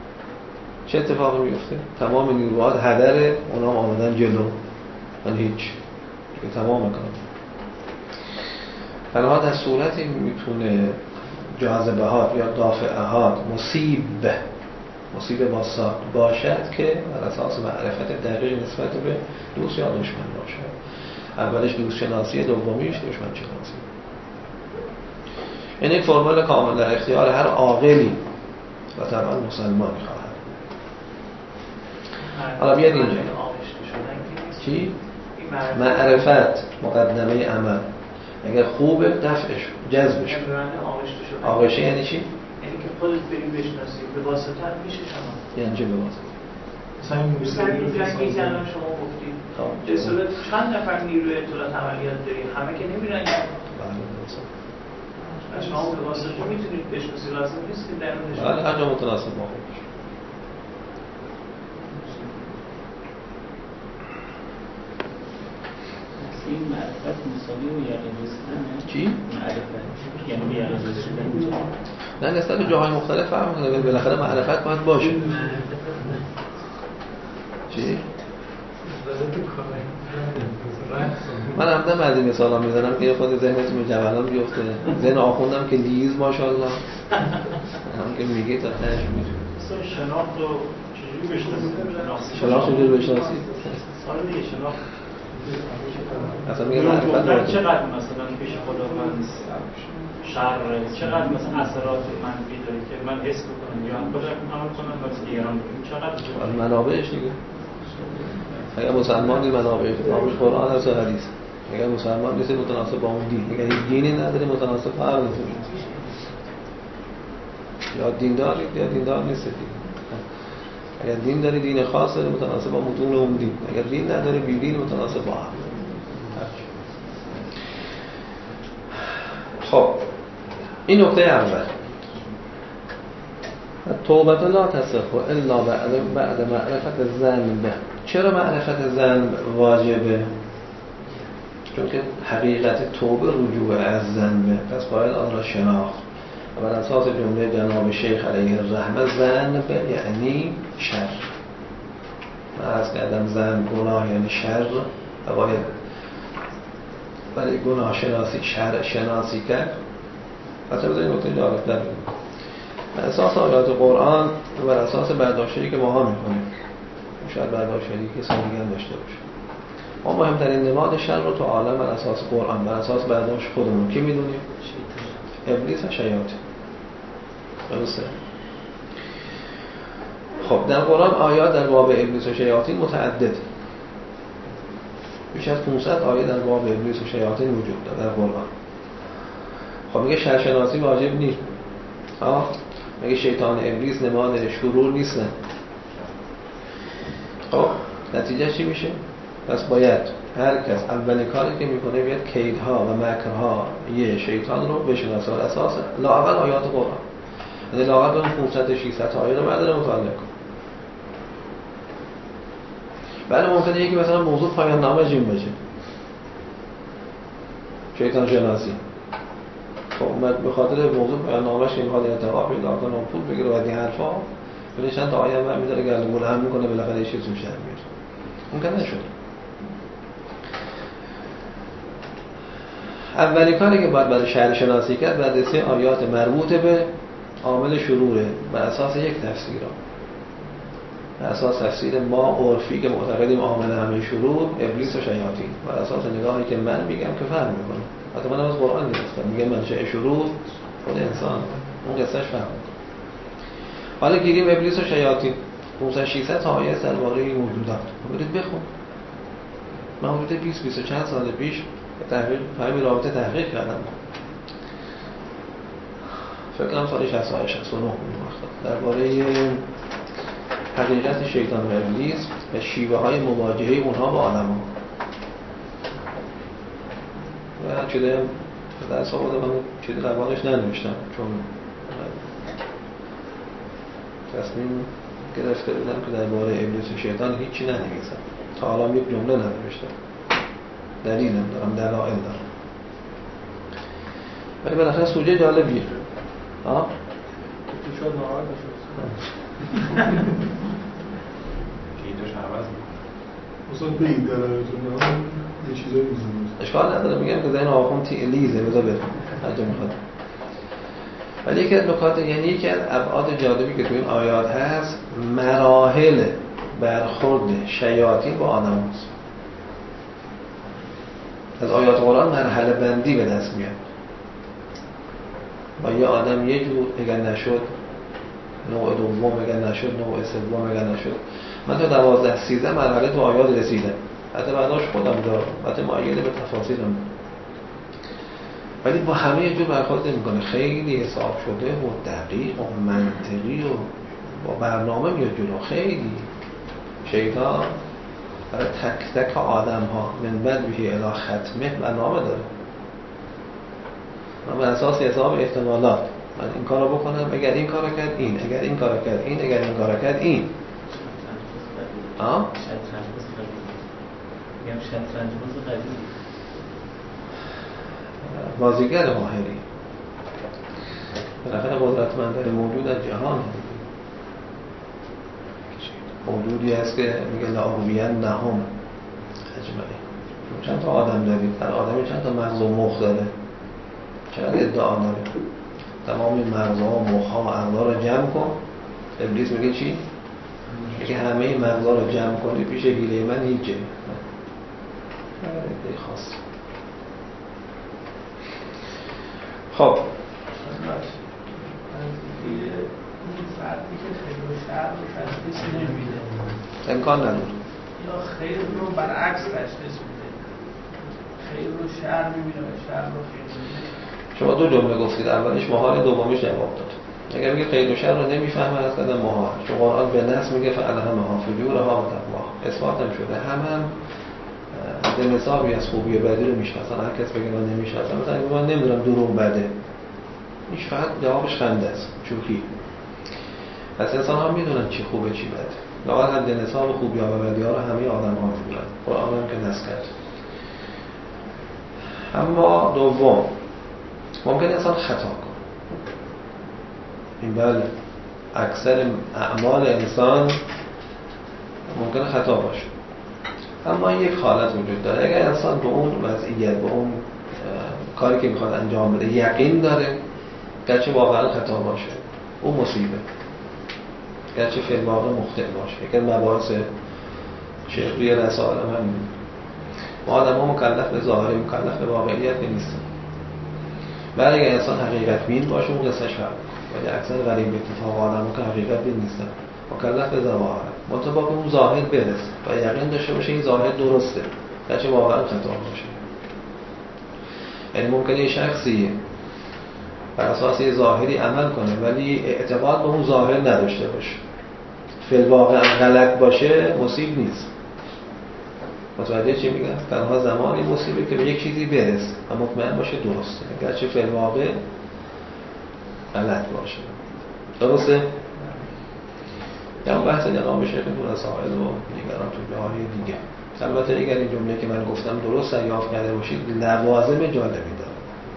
چه اتفاقی میفته؟ تمام نیروها هدره، اونا هم آمدن جلو ولی هیچ دیگه تمام کار. فلها در صورتی میتونه جاذبهات یا دافعهات مصیب مصیب باسا باشد که بر اساس معرفت دقیق نسبت به دوست یا دشمن باشد. اولش دوست شناسی، دومیش دشمن شناسی. این یک فرمول کامل در اختیار هر عاقلی و طبعا مسلمانی خواهد. حالا بیاد اینجا چی؟ معرفت مقدمه عمل. اگر خوبه دفعش جذبش. آغشته یعنی چی؟ یعنی که خودت بریم بشناسی به واسطه میشه شما. یعنی چه به واسطه؟ مثلا این موسیقی جنگی زنان شما گفتید به صورت چند نفر نیروی اطلاعات عملیات دارید، همه که نمیرن. بله درسته. شما به واسطه میتونید بشناسی، لازم نیست که درونش. بله هر جا متناسب با خودش. این معرفت مساوی و یقین چی؟ معرفت یعنی یقین رسیدن. نه نسبت جاهای مختلف فرق میکنه. بالاخره معرفت باید باشه. چی؟ من همدم از این مثال ها میزنم که خود ذهنتون به جوالان بیفته. ذهن آخوندم که لیز ماشاءالله هم که میگه تا تهش میشه. مثلا شناخت رو چجوری بشناسی؟ شناخت چجوری بشناسی؟ حالا دیگه شناخت اصلا میگه معرفت چقدر مثلا پیش خداوند شر، چقدر مثلا اثرات منفی داره که من حس بکنم یا خودم عمل کنم واسه دیگران بکنم، چقدر منابعش دیگه. اگر مسلمان این منابعش منابعش قرآن هست و حدیث. اگر مسلمان نیست متناسب با اون دین، اگر این دینی نداره متناسب فرق نیست. یا دینداری یا دیندار نیست دیگه. اگر دین داری دین خاص داره متناسب با متون اون دین، اگر دین نداره بی دین متناسب با هم. خب این نکته اول. توبه لا تصح الا بعد بعد معرفت الذنب. چرا معرفت ذنب واجبه؟ چون که حقیقت توبه رجوع از ذنبه، پس باید آن را شناخت. و بر اساس جمله جناب شیخ علیه الرحمه ذنب یعنی شر. من عرض کردم ذنب گناه یعنی شر و باید برای گناه شناسی شر شناسی کرد. حتی بذارید نکته جالب در بگیم. بر اساس آیات قرآن و بر اساس برداشتی که ما ها میکنیم، شاید برداشتی که سنگی هم داشته باشه، ما مهمترین نماد شر رو تو عالم بر اساس قرآن بر اساس برداشت خودمون کی میدونیم؟ ابلیس و شیاطین. درسته؟ خب در قرآن آیات در باب ابلیس و شیاطین متعدد، بیش از پانصد آیه در باب ابلیس و شیاطین وجود داره در قرآن. خب میگه شرشناسی واجب نیست. ها میگه شیطان ابلیس نماد شرور نیستن. خب نتیجه چی میشه؟ پس باید هر کس اولین کاری که میکنه بیاد کیدها و مکرها یه شیطان رو بشناسه بر اساس لااقل آیات قرآن. یعنی لااقل اون پانصد ششصد آیه رو برداره مطالعه کن. بعد ممکنه یکی مثلا موضوع پایان نامه جیم باشه، شیطان شناسی. خب من به خاطر موضوع پایان نامه‌اش این حال ارتقا پیدا کنه و پول بگیره و این حرفا، ولی چند تا آیه هم میذاره گردگول هم میکنه بالاخره یه چیزی میشه میاد. ممکن نشد. اولی کاری که باید برای شهر شناسی کرد بررسی آیات مربوط به عامل شروره بر اساس یک تفسیر ها. بر اساس تفسیر ما عرفی که معتقدیم عامل همه شرور ابلیس و شیاطین، بر اساس نگاهی که من میگم که فرق میکنه. حتی من از قرآن گرفتم میگم منشأ شرور خود انسان، اون قصهش فرق میکنه. حالا گیریم ابلیس و شیاطین پانصد ششصد تا آیه درباره این موجودات. برید بخون. من حدود بیست بیست و چند سال پیش تحقیق فهم رابطه تحقیق کردم. فکر کنم سال شصت و هشت شصت و نه درباره حقیقت شیطان و ابلیس و شیوه های مواجهه اونها با آدم‌ها. و چیده در صحبت من چیده روانش ننوشتم چون تصمیم گرفته بودم که درباره ابلیس و شیطان هیچی ننویسم. تا حالا یک جمله ننوشتم. دلیلم دارم، دلایل دارم. ولی بالاخره سوژه جالبیه. ها؟ تو شاید ناراحت بشی. اصلا بگید دلالتون نه یه چیزایی میزنید اشکال نداره، میگم که ذهن آخوند لیزه بذار بره هرجا میخواد. ولی یکی از نکات، یعنی یکی از ابعاد جالبی که تو این آیات هست مراحل برخورد شیاطین با آدم هست. از آیات قرآن مرحله بندی به دست میاد. با یه آدم یه جور اگر نشد نوع دوم، اگر نشد نوع سوم، اگر نشد. من تا دوازده سیزده مرحله تو آیات رسیدم، حتی بعداش خودم دارم، حتی معایده به تفاصیلم، ولی با همه یه جور برخورد میکنه، خیلی حساب شده و دقیق و منطقی و با برنامه میاد جلو. خیلی شیطان برای تک تک آدم ها من بعد به اله ختمه برنامه داره. من به اساس حساب احتمالات من این کارو بکنم، اگر این کارو کرد این، اگر این کارو کرد این، اگر این کارو کرد این. آه؟ میگم شطرنج باز قدیم بازیگر ماهری بالاخره قدرتمندترین موجود در جهان، موجودی هست که میگه لاهویان نهم اجمعی. چند تا آدم دارید، هر آدمی چند تا مغز و مخ داره، چقدر ادعا داره. تمام مغزها و مخها و عقلها رو جمع کن. ابلیس میگه چی؟ میگه همه مغزها رو جمع کنی پیش حیله من هیچه. ادعای خاص. خب فردی که خیر و شر رو تشخیص نمیده، امکان نداره، یا خیر رو برعکس تشخیص میده، خیر رو شر میبینه و شر رو خیر میبینه. شما دو جمله گفتید، اولیش محال، دومیش جواب داد. اگر میگه خیر و شر رو نمیفهمه از قدم محال، چون قرآن به نص میگه فالهمها فجورها و تقواها، اثبات هم شده. هم هم به نصابی از خوبی و بدی رو میشناسن. هر کس بگه من نمیشناسم، مثلا من نمیدونم دروغ بده، هیچ فقط جوابش خنده است، شوخی. پس انسان ها میدونن چی خوبه چی بده. لااقل حد نصاب خوبی ها و بدی ها رو همه آدم ها میدونن، قرآن هم که نص کرد. اما دوم، ممکن انسان خطا کنه. این بله، اکثر اعمال انسان ممکن خطا باشه، اما یک حالت وجود داره. اگر انسان به اون وضعیت، به اون کاری که میخواد انجام بده یقین داره، گرچه واقعا خطا باشه، اون مصیبه، گرچه فی الواقع مخطئ باشه. یکی از مباحث شیخی رسائل هم همین، ما آدم ها مکلف به ظاهری، مکلف به واقعیت نیستن. بعد اگر انسان حقیقت بین باشه اون قصهش فرق، ولی اکثر غریب اتفاق آدم ها که حقیقت بین نیستن، مکلف به ظواهر، منطبق به اون ظاهر برس و یقین داشته باشه این ظاهر درسته، گرچه واقعا خطا باشه. یعنی ممکنه یه شخصی بر اساس یه ظاهری عمل کنه ولی اعتقاد به اون ظاهر نداشته باشه، فی الواقع غلط باشه، مصیب نیست. متوجه چی میگم؟ تنها زمانی مصیبه که به یک چیزی برس و مطمئن باشه درسته، گرچه فی الواقع غلط باشه. درسته؟ یا بحث نظام شیخ تو رسائل و دیگران تو جاهای دیگه. البته اگر این جمله که من گفتم درست دریافت کرده باشید، لوازم جالبی داره.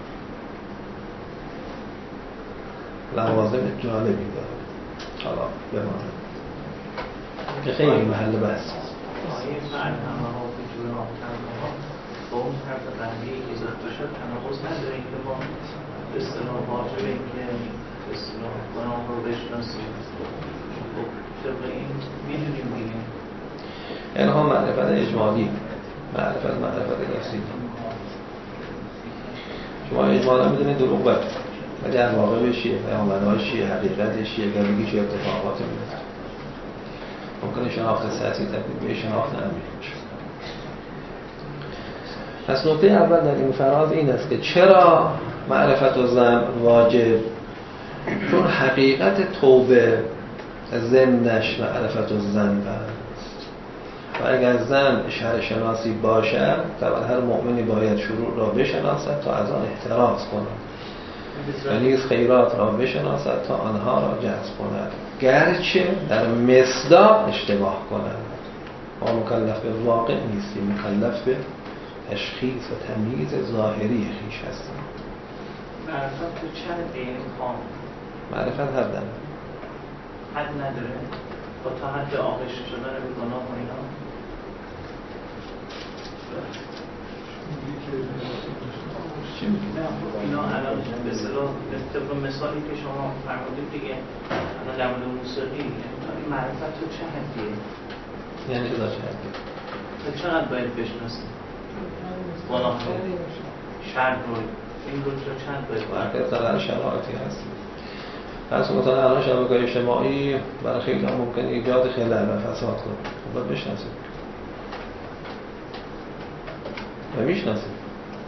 لوازم جالبی داره. حالا بمانه که خیلی محل بحث است. آیه فالهمها فجورها و تقواها با اون حرف قبلی که گفته شد تناقض نداره که با به اصطلاح واجب این که به اصطلاح گناه رو بشناسیم. طبق این میدونیم دیگه. یعنی ها معرفت اجمالی، معرفت معرفت نفسی. شما اجمالا میدونید دروغ بده، ولی در واقع به شیعه، پیامبرهای شیعه، حقیقت شیعه، اگر بگی چه اتفاقاتی میفته. ممکنه شناخت سطحی تبدیل به شناخت عمیق بشه. پس نکته اول در این فراز این است که چرا معرفت و ذنب واجب؟ چون حقیقت توبه ضمنش معرفت و ذنب است و اگر ذنب شرع شناسی باشد، طبعا هر مؤمنی باید شروع را بشناسد تا از آن احتراز کند و نیز خیرات را بشناسد تا آنها را جذب کند، گرچه در مصداق اشتباه کند. ما مکلف به واقع نیستیم، مکلف به تشخیص و تمییز ظاهری خویش هستیم. معرفت تو چند دین خام؟ معرفت هر دم حد نداره؟ با تا حد آغشته شدن به گناه و اینا؟ چی میگی؟ اینا الان به اصطلاح طبق مثالی که شما فرمودید دیگه الان در مورد موسیقی یعنی معرفت تو چه حدیه؟ یعنی چه داشته حدیه؟ تا چقدر باید بشناسید؟ بالا شرط رو این رو تا چند باید باید در شرایطی هستیم. پس مثلا الان شبکه‌های اجتماعی برای خیلی هم ممکنه ایجاد خلل و فساد کنه. باید بشناسید و میشناسید.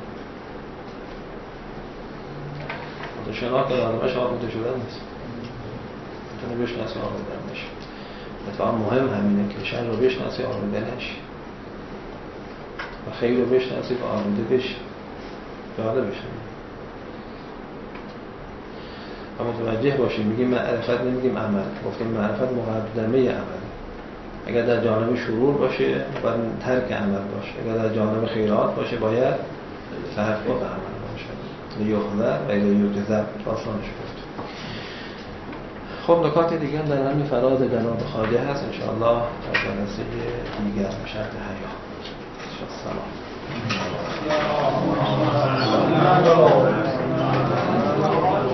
تو شناخت آدمش آموده شده نیست. میتونه بشناسی آموده نشه. اتفاقا مهم همینه که شر رو بشناسی آموده نشی و خیر رو بشناسی و آموده بشی. یاده بشی. و متوجه باشیم میگیم معرفت نمیگیم عمل. گفتیم معرفت مقدمه عمل. اگر در جانب شرور باشه باید ترک عمل باشه. اگر در جانب خیرات باشه باید تحقق عمل باشه. لیخذر و لیجذب آسانش گفت. خب نکات دیگه هم در همین فراز جناب خواجه هست انشاءالله در جلسه دیگر به شرط حیا. سلام.